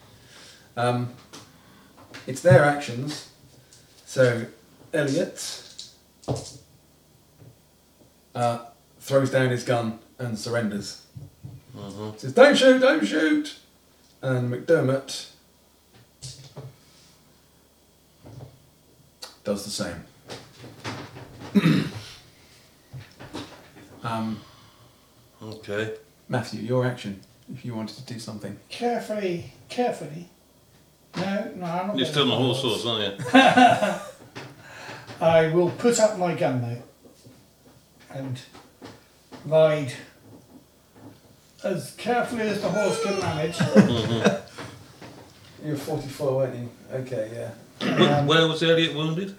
Speaker 6: It's their actions. So Elliot throws down his gun and surrenders. Says, "Don't shoot! Don't shoot!" And McDermott does the same.
Speaker 1: Okay.
Speaker 6: Matthew, your action. If you wanted to do something.
Speaker 7: Carefully. No, I'm not.
Speaker 1: You're still on the
Speaker 7: gonna-
Speaker 1: horse, aren't you?
Speaker 7: I will put up my gun now and ride as carefully as the horse can manage.
Speaker 6: You were 44, weren't you? Okay, yeah.
Speaker 1: Where was Elliot wounded?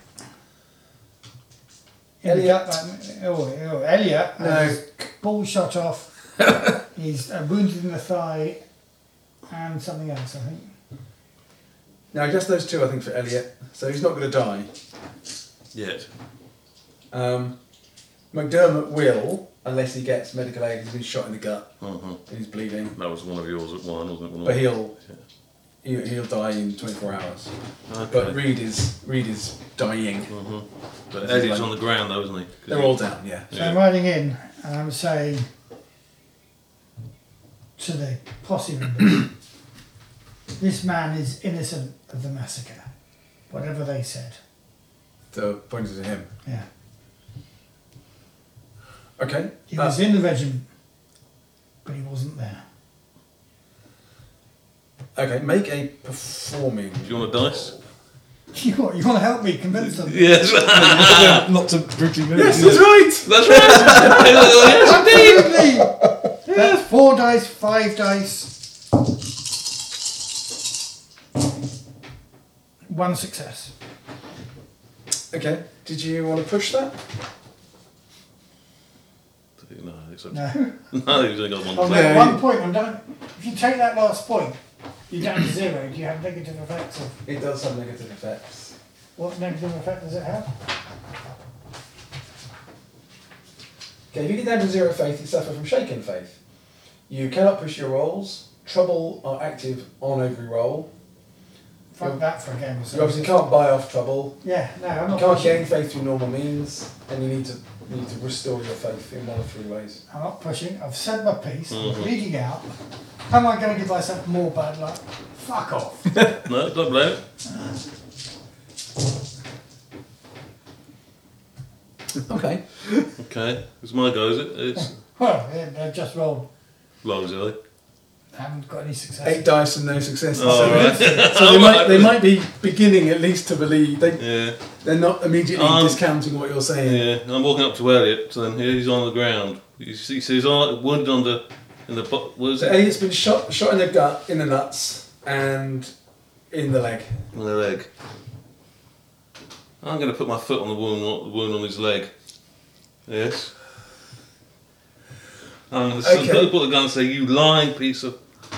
Speaker 7: Elliot, Elliot
Speaker 6: No.
Speaker 7: has ball shot off. He's wounded in the thigh and something else, I think.
Speaker 6: Now, just those 2, I think, for Elliot. So he's not going to die.
Speaker 1: Yet.
Speaker 6: McDermott will, unless he gets medical aid. He's been shot in the gut.
Speaker 1: Uh-huh.
Speaker 6: And he's bleeding.
Speaker 1: That was one of yours at 1, wasn't it?
Speaker 6: But he'll die in 24 hours.
Speaker 1: Okay.
Speaker 6: But Reed is dying.
Speaker 1: But Eddie's on the ground, though, isn't he? 'Cause
Speaker 6: They're all down, yeah.
Speaker 7: So I'm riding in and I'm saying to the posse members, this man is innocent of the massacre, whatever they said.
Speaker 6: So pointed to him.
Speaker 7: Yeah.
Speaker 6: Okay.
Speaker 7: He was in the regiment, but he wasn't there.
Speaker 6: Okay, make a performing.
Speaker 1: Do you want a dice?
Speaker 7: You want to help me convince them?
Speaker 1: Yes.
Speaker 3: Not to brutally move.
Speaker 6: Yes, that's right!
Speaker 1: That's right.
Speaker 7: Absolutely! That's 4 dice, 5 dice. 1 success.
Speaker 6: Okay, did you want to push that?
Speaker 1: No, it's okay.
Speaker 7: No.
Speaker 1: No, he's only got one.
Speaker 7: I'll
Speaker 1: player.
Speaker 7: make 1 point. I'm done. If you take that last point, you're down to 0. Do you have negative effects? Of,
Speaker 6: It does have negative effects.
Speaker 7: what negative effect does it have?
Speaker 6: Okay, if you get down to 0 faith, you suffer from shaken faith. You cannot push your rolls. Trouble are active on every roll.
Speaker 7: Fuck that for a game or
Speaker 6: You obviously
Speaker 7: something.
Speaker 6: can't buy off trouble.
Speaker 7: Yeah, no, I'm
Speaker 6: You
Speaker 7: not
Speaker 6: can't
Speaker 7: pushing.
Speaker 6: gain faith through normal means, and you need to restore your faith in 1 of 3 ways.
Speaker 7: I'm not pushing. I've said my piece. I'm bleeding out. How am I going to give myself more bad luck? Fuck off.
Speaker 1: No, don't blame it.
Speaker 6: Okay.
Speaker 1: Okay, it's my go, is it? It's
Speaker 7: Well, they just rolled.
Speaker 1: low, Zilly.
Speaker 7: Haven't got any success.
Speaker 6: 8 dice and no successes.
Speaker 1: Oh,
Speaker 6: so
Speaker 1: right.
Speaker 6: so they might be beginning at least to believe. They're not immediately discounting what you're saying.
Speaker 1: Yeah, I'm walking up to Elliot, and he's on the ground. He says he's wounded on the, in the, what is
Speaker 6: So
Speaker 1: it?
Speaker 6: Elliot's been shot in the gut, in the nuts, And in the leg.
Speaker 1: In the leg. I'm going to put my foot on the wound on his leg. Yes. I'm going to put the gun and say, "You lying piece of..."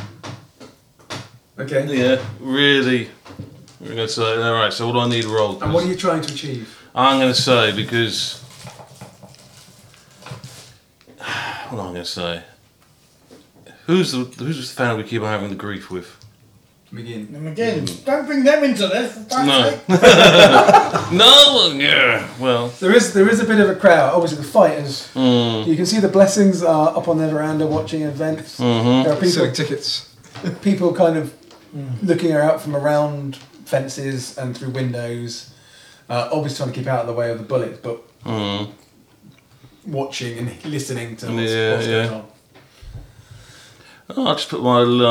Speaker 6: Okay.
Speaker 1: Yeah, really. We're going to say, alright, so what do I need to roll?
Speaker 6: And what are you trying to achieve?
Speaker 1: I'm going to say, because... What am I going to say? Who's the fan we keep on having the grief with?
Speaker 6: McGinn.
Speaker 7: And again, don't bring them into this. For fuck's
Speaker 1: No.
Speaker 7: sake.
Speaker 1: No, yeah, well...
Speaker 6: There is a bit of a crowd. Obviously, the fighters. You can see the blessings are up on their veranda watching events. There are
Speaker 3: Selling tickets.
Speaker 6: people kind of looking out from around fences and through windows. Obviously trying to keep out of the way of the bullets, but watching and listening to what's going on.
Speaker 1: I'll just put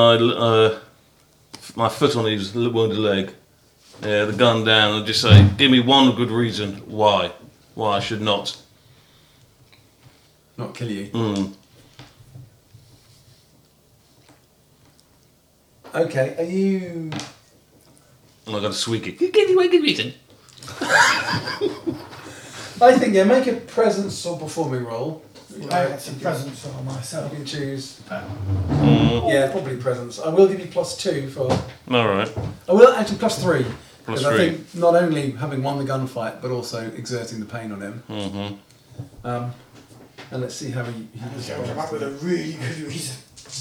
Speaker 1: my foot on his wounded leg. Yeah, the gun down and just say, "Give me one good reason why I should not."
Speaker 6: Not kill you. Okay, are you...
Speaker 1: I'm not going to squeak it. Give me one good reason.
Speaker 6: I think, make a presence or performing roll.
Speaker 7: I had some presents for myself.
Speaker 6: You can choose. Yeah, probably presence. I will give you +2 for...
Speaker 1: Alright.
Speaker 6: I will actually +3.
Speaker 1: +3.
Speaker 6: Because I think not only having won the gunfight, but also exerting the pain on him. And let's see how he
Speaker 7: He's going to come up with a really good reason.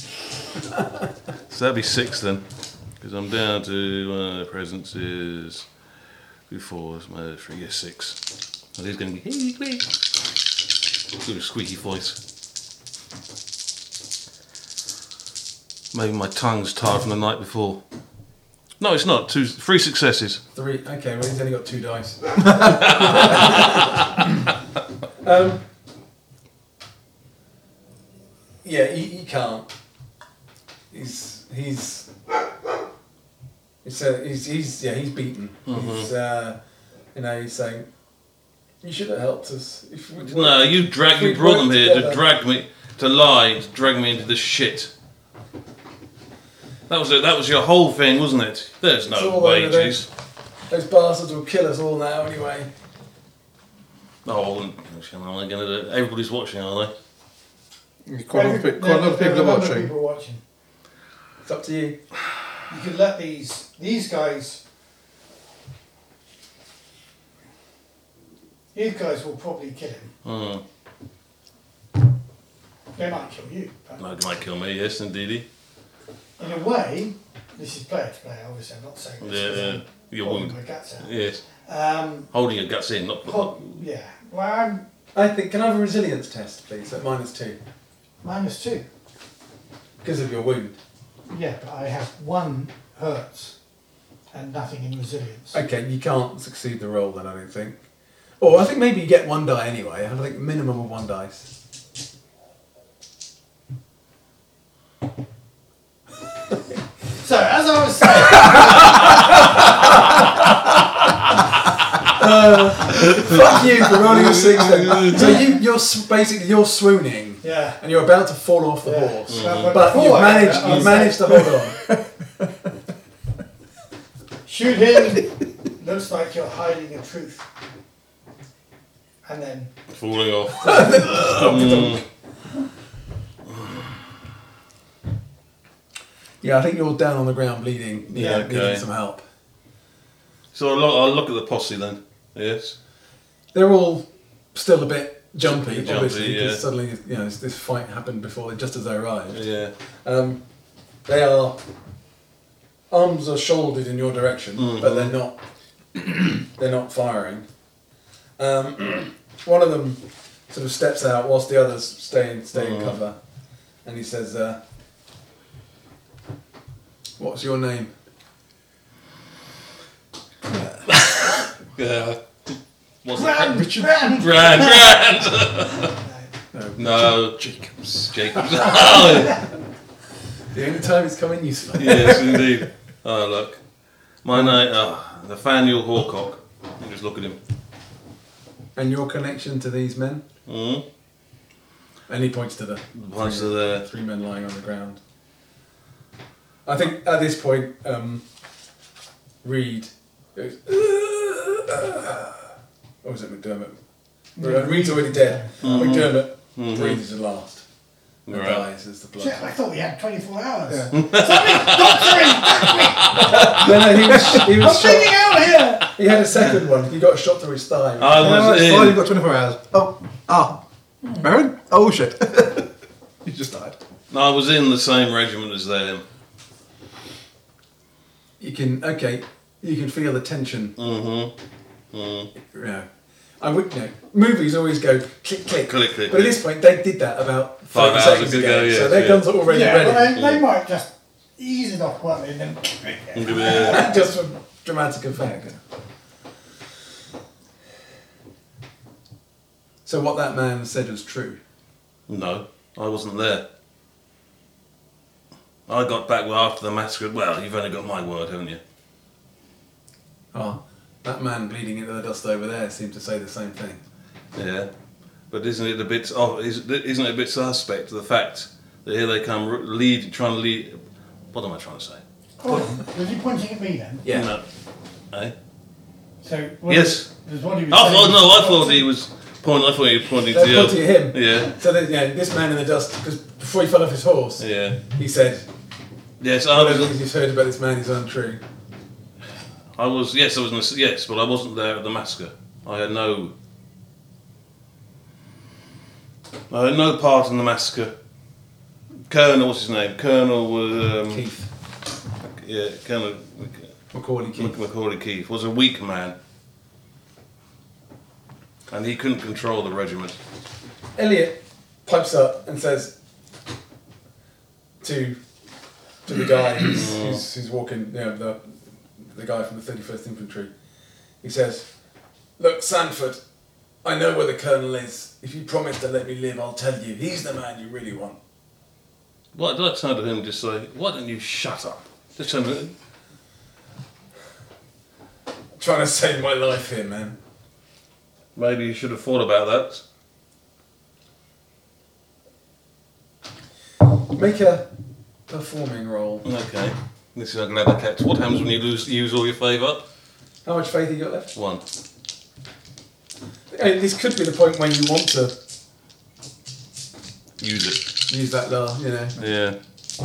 Speaker 1: So that'd be 6 then. Because I'm down to presence is 2 4s, 3, yeah, 6. And he's going to be good squeaky voice. Maybe my tongue's tired from the night before. No, it's not. 3 successes.
Speaker 6: 3. Okay, well he's only got 2 dice. Yeah, he can't. He's beaten. He's he's saying, "You should have helped us."
Speaker 1: No, you brought them here to drag me into this shit. That was your whole thing, wasn't it? There's no wages.
Speaker 6: Those bastards will kill us all now anyway.
Speaker 1: Oh, everybody's watching, are they?
Speaker 3: Quite a lot of people are watching.
Speaker 7: People watching.
Speaker 6: It's up to you.
Speaker 7: You could let these guys. These guys will probably kill him. They might kill you. But
Speaker 1: No, they might kill me, yes, indeedy.
Speaker 7: in a way, this is player to player. Obviously, I'm not saying this.
Speaker 1: Yeah, your
Speaker 7: Holding
Speaker 1: wound.
Speaker 7: my guts out.
Speaker 1: Yes. Holding your guts in, not...
Speaker 7: Yeah. Well,
Speaker 6: I think. Can I have a resilience test, please? At -2,
Speaker 7: -2.
Speaker 6: because of your wound.
Speaker 7: Yeah, but I have 1 hurts and nothing in resilience.
Speaker 6: Okay, you can't succeed the roll then. I don't think. Or I think maybe you get 1 die anyway. I think minimum of 1 dice.
Speaker 7: So, as I was saying,
Speaker 6: Fuck you for rolling a 6 then. So you're swooning.
Speaker 7: yeah.
Speaker 6: And you're about to fall off the
Speaker 7: Yeah.
Speaker 6: horse.
Speaker 7: But
Speaker 6: But you've managed to hold on.
Speaker 7: Shoot him. Looks like you're hiding a truth. And then
Speaker 1: Falling off.
Speaker 6: Yeah, I think you're down on the ground bleeding.
Speaker 7: Yeah,
Speaker 6: needing
Speaker 1: okay.
Speaker 6: some help.
Speaker 1: So I'll look at the posse then. Yes.
Speaker 6: They're all still a bit jumpy,
Speaker 1: Jumpy,
Speaker 6: obviously, because
Speaker 1: yeah.
Speaker 6: suddenly this fight happened before just as they arrived.
Speaker 1: Yeah.
Speaker 6: They are arms are shouldered in your direction, but they're not. They're not firing. One of them sort of steps out whilst the others stay in cover, and he says, "What's your name?"
Speaker 1: Yeah. What's
Speaker 7: Grand,
Speaker 1: it?
Speaker 7: grand.
Speaker 1: Grand. No.
Speaker 3: Jacobs.
Speaker 1: Oh,
Speaker 6: The only time it's coming useful.
Speaker 1: yes, indeed. Oh, look. My name, Nathaniel Hawcock. You just look at him.
Speaker 6: And your connection to these men?
Speaker 1: Mm-hmm.
Speaker 6: And he points to the
Speaker 1: Punch to the...
Speaker 6: 3 men lying on the ground. I think at this point, Reed goes, or was it McDermott? Reed's already dead. McDermott breathes the last. And dies as the blood.
Speaker 7: Shit, I thought we had 24 hours.
Speaker 6: Yeah.
Speaker 7: Sorry,
Speaker 6: No, he was
Speaker 7: I'm bleeding
Speaker 6: shot.
Speaker 7: out here!
Speaker 6: He had a second one. He got a shot through his thigh.
Speaker 1: I was
Speaker 3: Fine,
Speaker 1: in.
Speaker 3: you've got 24 hours. Baron? Oh shit. You just died.
Speaker 1: I was in the same regiment as them.
Speaker 6: You can feel the tension. Yeah. I would movies always go click click.
Speaker 1: Click, click,
Speaker 6: But at this point they did that about
Speaker 1: 5
Speaker 6: 5
Speaker 1: hours
Speaker 6: seconds
Speaker 1: ago,
Speaker 6: ago.
Speaker 1: yeah,
Speaker 6: So their
Speaker 1: yeah.
Speaker 6: guns are already
Speaker 7: Yeah,
Speaker 6: ready.
Speaker 7: well, they might just ease it off quietly and then.
Speaker 6: Just for dramatic effect. So what that man said was true.
Speaker 1: No, I wasn't there. I got back after the massacre. Well, you've only got my word, haven't you?
Speaker 6: Oh, that man bleeding into the dust over there seemed to say the same thing.
Speaker 1: Yeah, but isn't it a bit? Isn't it a bit suspect the fact that here they come trying to lead? What am I trying to say?
Speaker 7: Oh, was he pointing at me then?
Speaker 6: Yeah.
Speaker 1: No. Eh?
Speaker 7: So
Speaker 1: Yes.
Speaker 7: There's what he was
Speaker 1: I
Speaker 7: saying.
Speaker 1: thought he was pointing. I thought he was pointing to
Speaker 6: They're
Speaker 1: you.
Speaker 6: pointing at him.
Speaker 1: Yeah.
Speaker 6: So that, this man in the dust, because before he fell off his horse,
Speaker 1: Yeah.
Speaker 6: he said,
Speaker 1: Yes, I
Speaker 6: whatever
Speaker 1: was.
Speaker 6: you've heard about this man is untrue.
Speaker 1: Yes, but I wasn't there at the massacre. I had no part in the massacre. Colonel, what's his name? Colonel
Speaker 6: Keith.
Speaker 1: Yeah, Colonel
Speaker 6: Macaulay Keith.
Speaker 1: Macaulay Keith was a weak man, and he couldn't control the regiment.
Speaker 6: Elliot pipes up and says to the guy who's walking, the guy from the 31st Infantry, he says, "Look, Sanford, I know where the Colonel is. If you promise to let me live, I'll tell you. He's the man you really want."
Speaker 1: What did I turn to him and just say, "Why don't you shut up?" Just turn to him.
Speaker 6: Trying to save my life here, man.
Speaker 1: Maybe you should have thought about that.
Speaker 6: Make a performing roll.
Speaker 1: Okay. This is a leather cat. What happens when you use all your favour?
Speaker 6: How much faith you got left?
Speaker 1: 1.
Speaker 6: This could be the point when you want to
Speaker 1: Use it.
Speaker 6: use that law,
Speaker 1: Yeah.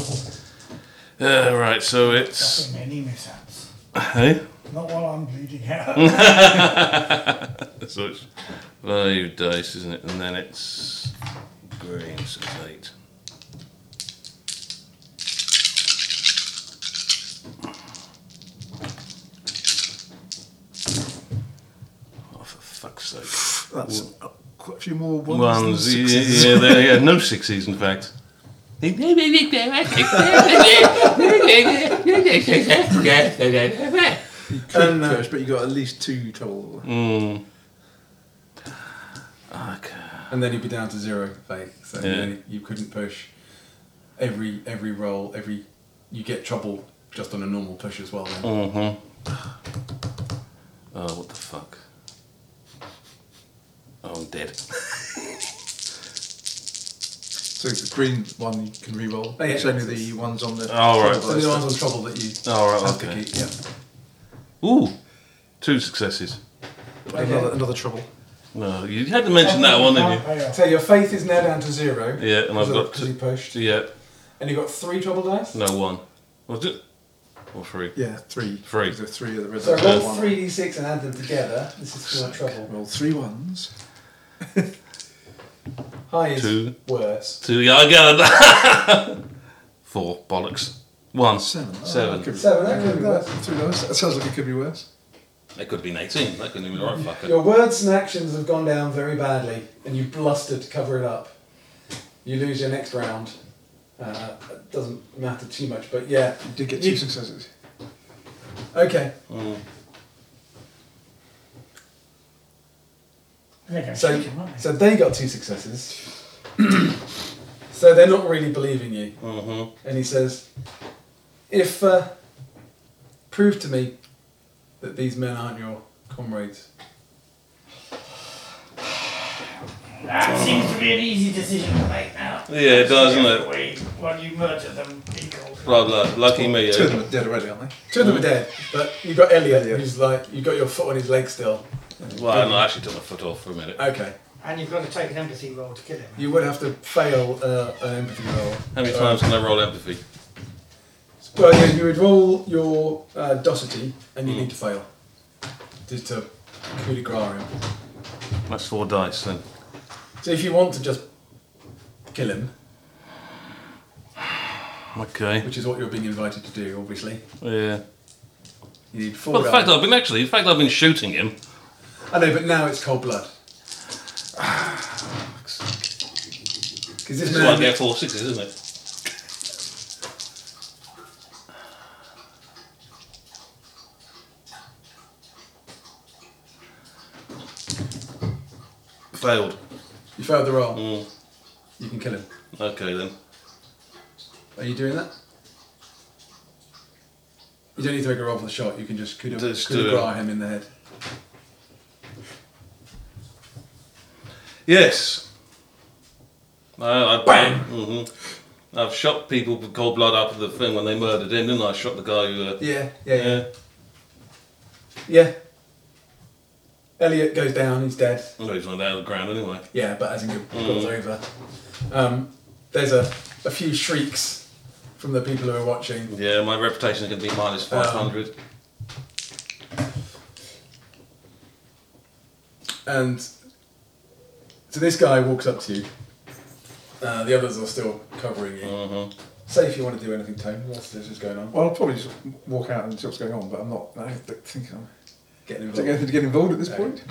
Speaker 1: Right, so it's.
Speaker 7: Nothing many mishaps.
Speaker 1: Hey?
Speaker 7: Not while I'm bleeding out.
Speaker 1: So it's 5 dice, isn't it? And then it's green, so it's 8. Oh, for fuck's sake.
Speaker 3: That's quite a few more ones.
Speaker 1: Ones,
Speaker 3: than sixes.
Speaker 1: yeah, no 6s in fact.
Speaker 6: And,
Speaker 3: Push, but you got at least 2 trouble.
Speaker 1: Okay.
Speaker 6: and then you'd be down to 0 faith. So
Speaker 1: Yeah.
Speaker 6: you couldn't push every roll, you get trouble just on a normal push as well then.
Speaker 1: Oh, what the fuck? Oh, I'm dead.
Speaker 3: So the green one you can re-roll.
Speaker 6: Oh, yeah.
Speaker 3: It's only the ones on the.
Speaker 1: Oh, right.
Speaker 6: So the ones on trouble that you
Speaker 1: Oh, right,
Speaker 6: have
Speaker 1: okay.
Speaker 6: to keep, yeah.
Speaker 1: Ooh, 2 successes.
Speaker 3: Another trouble.
Speaker 1: No, you had to mention that one, didn't you?
Speaker 6: So your faith is now down to 0.
Speaker 1: Yeah, and I've got
Speaker 6: because you pushed.
Speaker 1: Yeah,
Speaker 6: And you've got 3 trouble dice?
Speaker 1: no 1. Was it? Or 3?
Speaker 3: Yeah, 3.
Speaker 1: 3.
Speaker 3: The 3 of the red.
Speaker 6: So
Speaker 3: one.
Speaker 6: roll 3d6 and add them together. This is for trouble.
Speaker 3: Roll 3 ones.
Speaker 6: High is
Speaker 1: 2.
Speaker 6: worse.
Speaker 1: 2, yeah, I get it. 4, bollocks. 1.
Speaker 3: 7.
Speaker 1: 7.
Speaker 3: Could be.
Speaker 6: 7, that could be worse.
Speaker 3: 3 dice. That sounds like it could be worse.
Speaker 1: That could have been 18. That couldn't have been right, fucker.
Speaker 6: Your words and actions have gone down very badly, and you blustered to cover it up. You lose your next round. It doesn't matter too much, but yeah.
Speaker 3: You did get 2 successes.
Speaker 6: Okay. So they got 2 successes. So they're not really believing you. And he says, if prove to me that these men aren't your comrades.
Speaker 7: That seems to be an easy decision to make now.
Speaker 1: Yeah, it does, doesn't it?
Speaker 7: When you murder them equal.
Speaker 1: Blood. Lucky me.
Speaker 3: Two of them are dead already, aren't they?
Speaker 6: Two of them are dead, but you've got Elliot, who's like, you've got your foot on his leg still.
Speaker 1: Well, I actually took my foot off for a minute.
Speaker 6: Okay.
Speaker 7: And you've got to take an empathy roll to kill him.
Speaker 6: You would have to fail an empathy roll.
Speaker 1: How many times can I roll empathy?
Speaker 6: Well, yeah, you would roll your docility, and you need to fail. Just to coup de grace him.
Speaker 1: That's 4 dice then.
Speaker 6: So if you want to just kill him,
Speaker 1: Okay.
Speaker 6: which is what you're being invited to do, obviously,
Speaker 1: Yeah.
Speaker 6: you need 4
Speaker 1: Well, the fact
Speaker 6: dice.
Speaker 1: that I've been shooting him.
Speaker 6: I know, but now it's cold blood. Because
Speaker 1: This is why I get 4 6s, isn't it? Failed.
Speaker 6: You failed the roll.
Speaker 1: Mm.
Speaker 6: You can kill him.
Speaker 1: Okay then.
Speaker 6: Are you doing that? You don't need to make a roll for the shot. You can just coup de
Speaker 1: Just
Speaker 6: coup de
Speaker 1: do it.
Speaker 6: grace him in the head.
Speaker 1: Yes. Bang!
Speaker 6: Bang!
Speaker 1: I've shot people with cold blood after the thing when they murdered him, didn't I? I shot the guy who...
Speaker 6: Yeah. Elliot goes down. He's dead.
Speaker 1: Well, he's not down on the ground anyway.
Speaker 6: Yeah, but as in your goes over. There's a few shrieks from the people who are watching.
Speaker 1: Yeah, my reputation is going to be minus 500.
Speaker 6: And so this guy walks up to you. The others are still covering you. Say if you want to do anything, Tone. What's this is going on?
Speaker 3: Well, I'll probably just walk out and see what's going on, but I'm not. I don't think I'm
Speaker 6: Getting
Speaker 3: taking
Speaker 6: involved.
Speaker 3: anything to get involved at this point.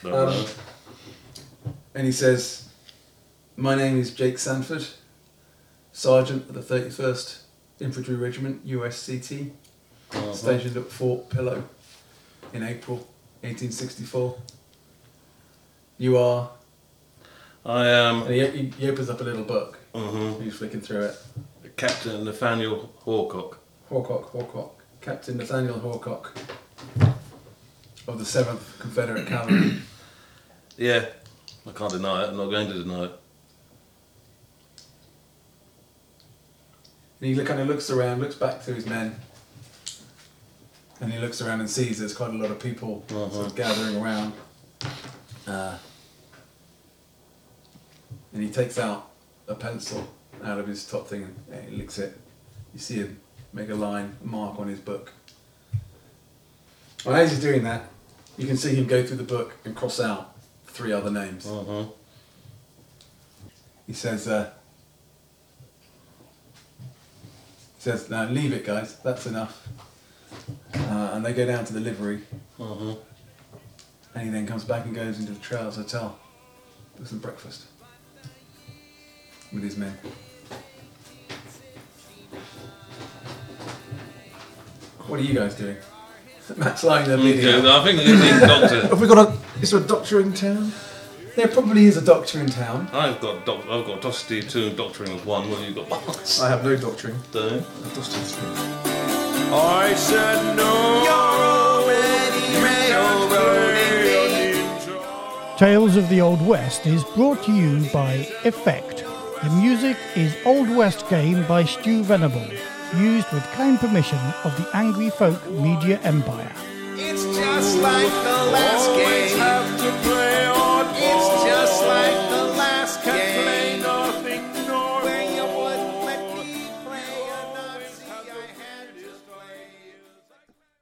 Speaker 6: And he says, "My name is Jake Sanford, Sergeant of the 31st Infantry Regiment, USCT, stationed at Fort Pillow in April 1864. You are..."
Speaker 1: I am
Speaker 6: And he opens up a little book.
Speaker 1: Mm-hmm.
Speaker 6: He's flicking through it.
Speaker 1: Captain Nathaniel Horcock.
Speaker 6: Horcock. Captain Nathaniel Horcock of the 7th Confederate Cavalry.
Speaker 1: Yeah, I can't deny it. I'm not going to deny it.
Speaker 6: And he kind of looks around, looks back to his men, and he looks around and sees there's quite a lot of people sort of gathering around. And he takes out a pencil out of his top thing and he licks it. You see him make a mark on his book. And as he's doing that, you can see him go through the book and cross out 3 other names. He says, "Now leave it, guys. That's enough." And they go down to the livery. And he then comes back and goes into the Trails Hotel for some breakfast with his men. What are you guys doing? Matt's lying there bleeding out.
Speaker 1: I think they're going to need a doctor.
Speaker 3: Have we got is there a doctor in town?
Speaker 6: There probably is a doctor in town.
Speaker 1: I've got docility 2 and doctoring of 1. What have you got?
Speaker 3: I have no doctoring.
Speaker 1: Don't you?
Speaker 3: Doctoring 3.
Speaker 4: I said no.
Speaker 5: You're already railroading.
Speaker 8: Tales of the Old West is brought to you by Effect. The music is Old West Game by Stu Venable, used with kind permission of the Angry Folk Media Empire.
Speaker 5: It's just like the last game.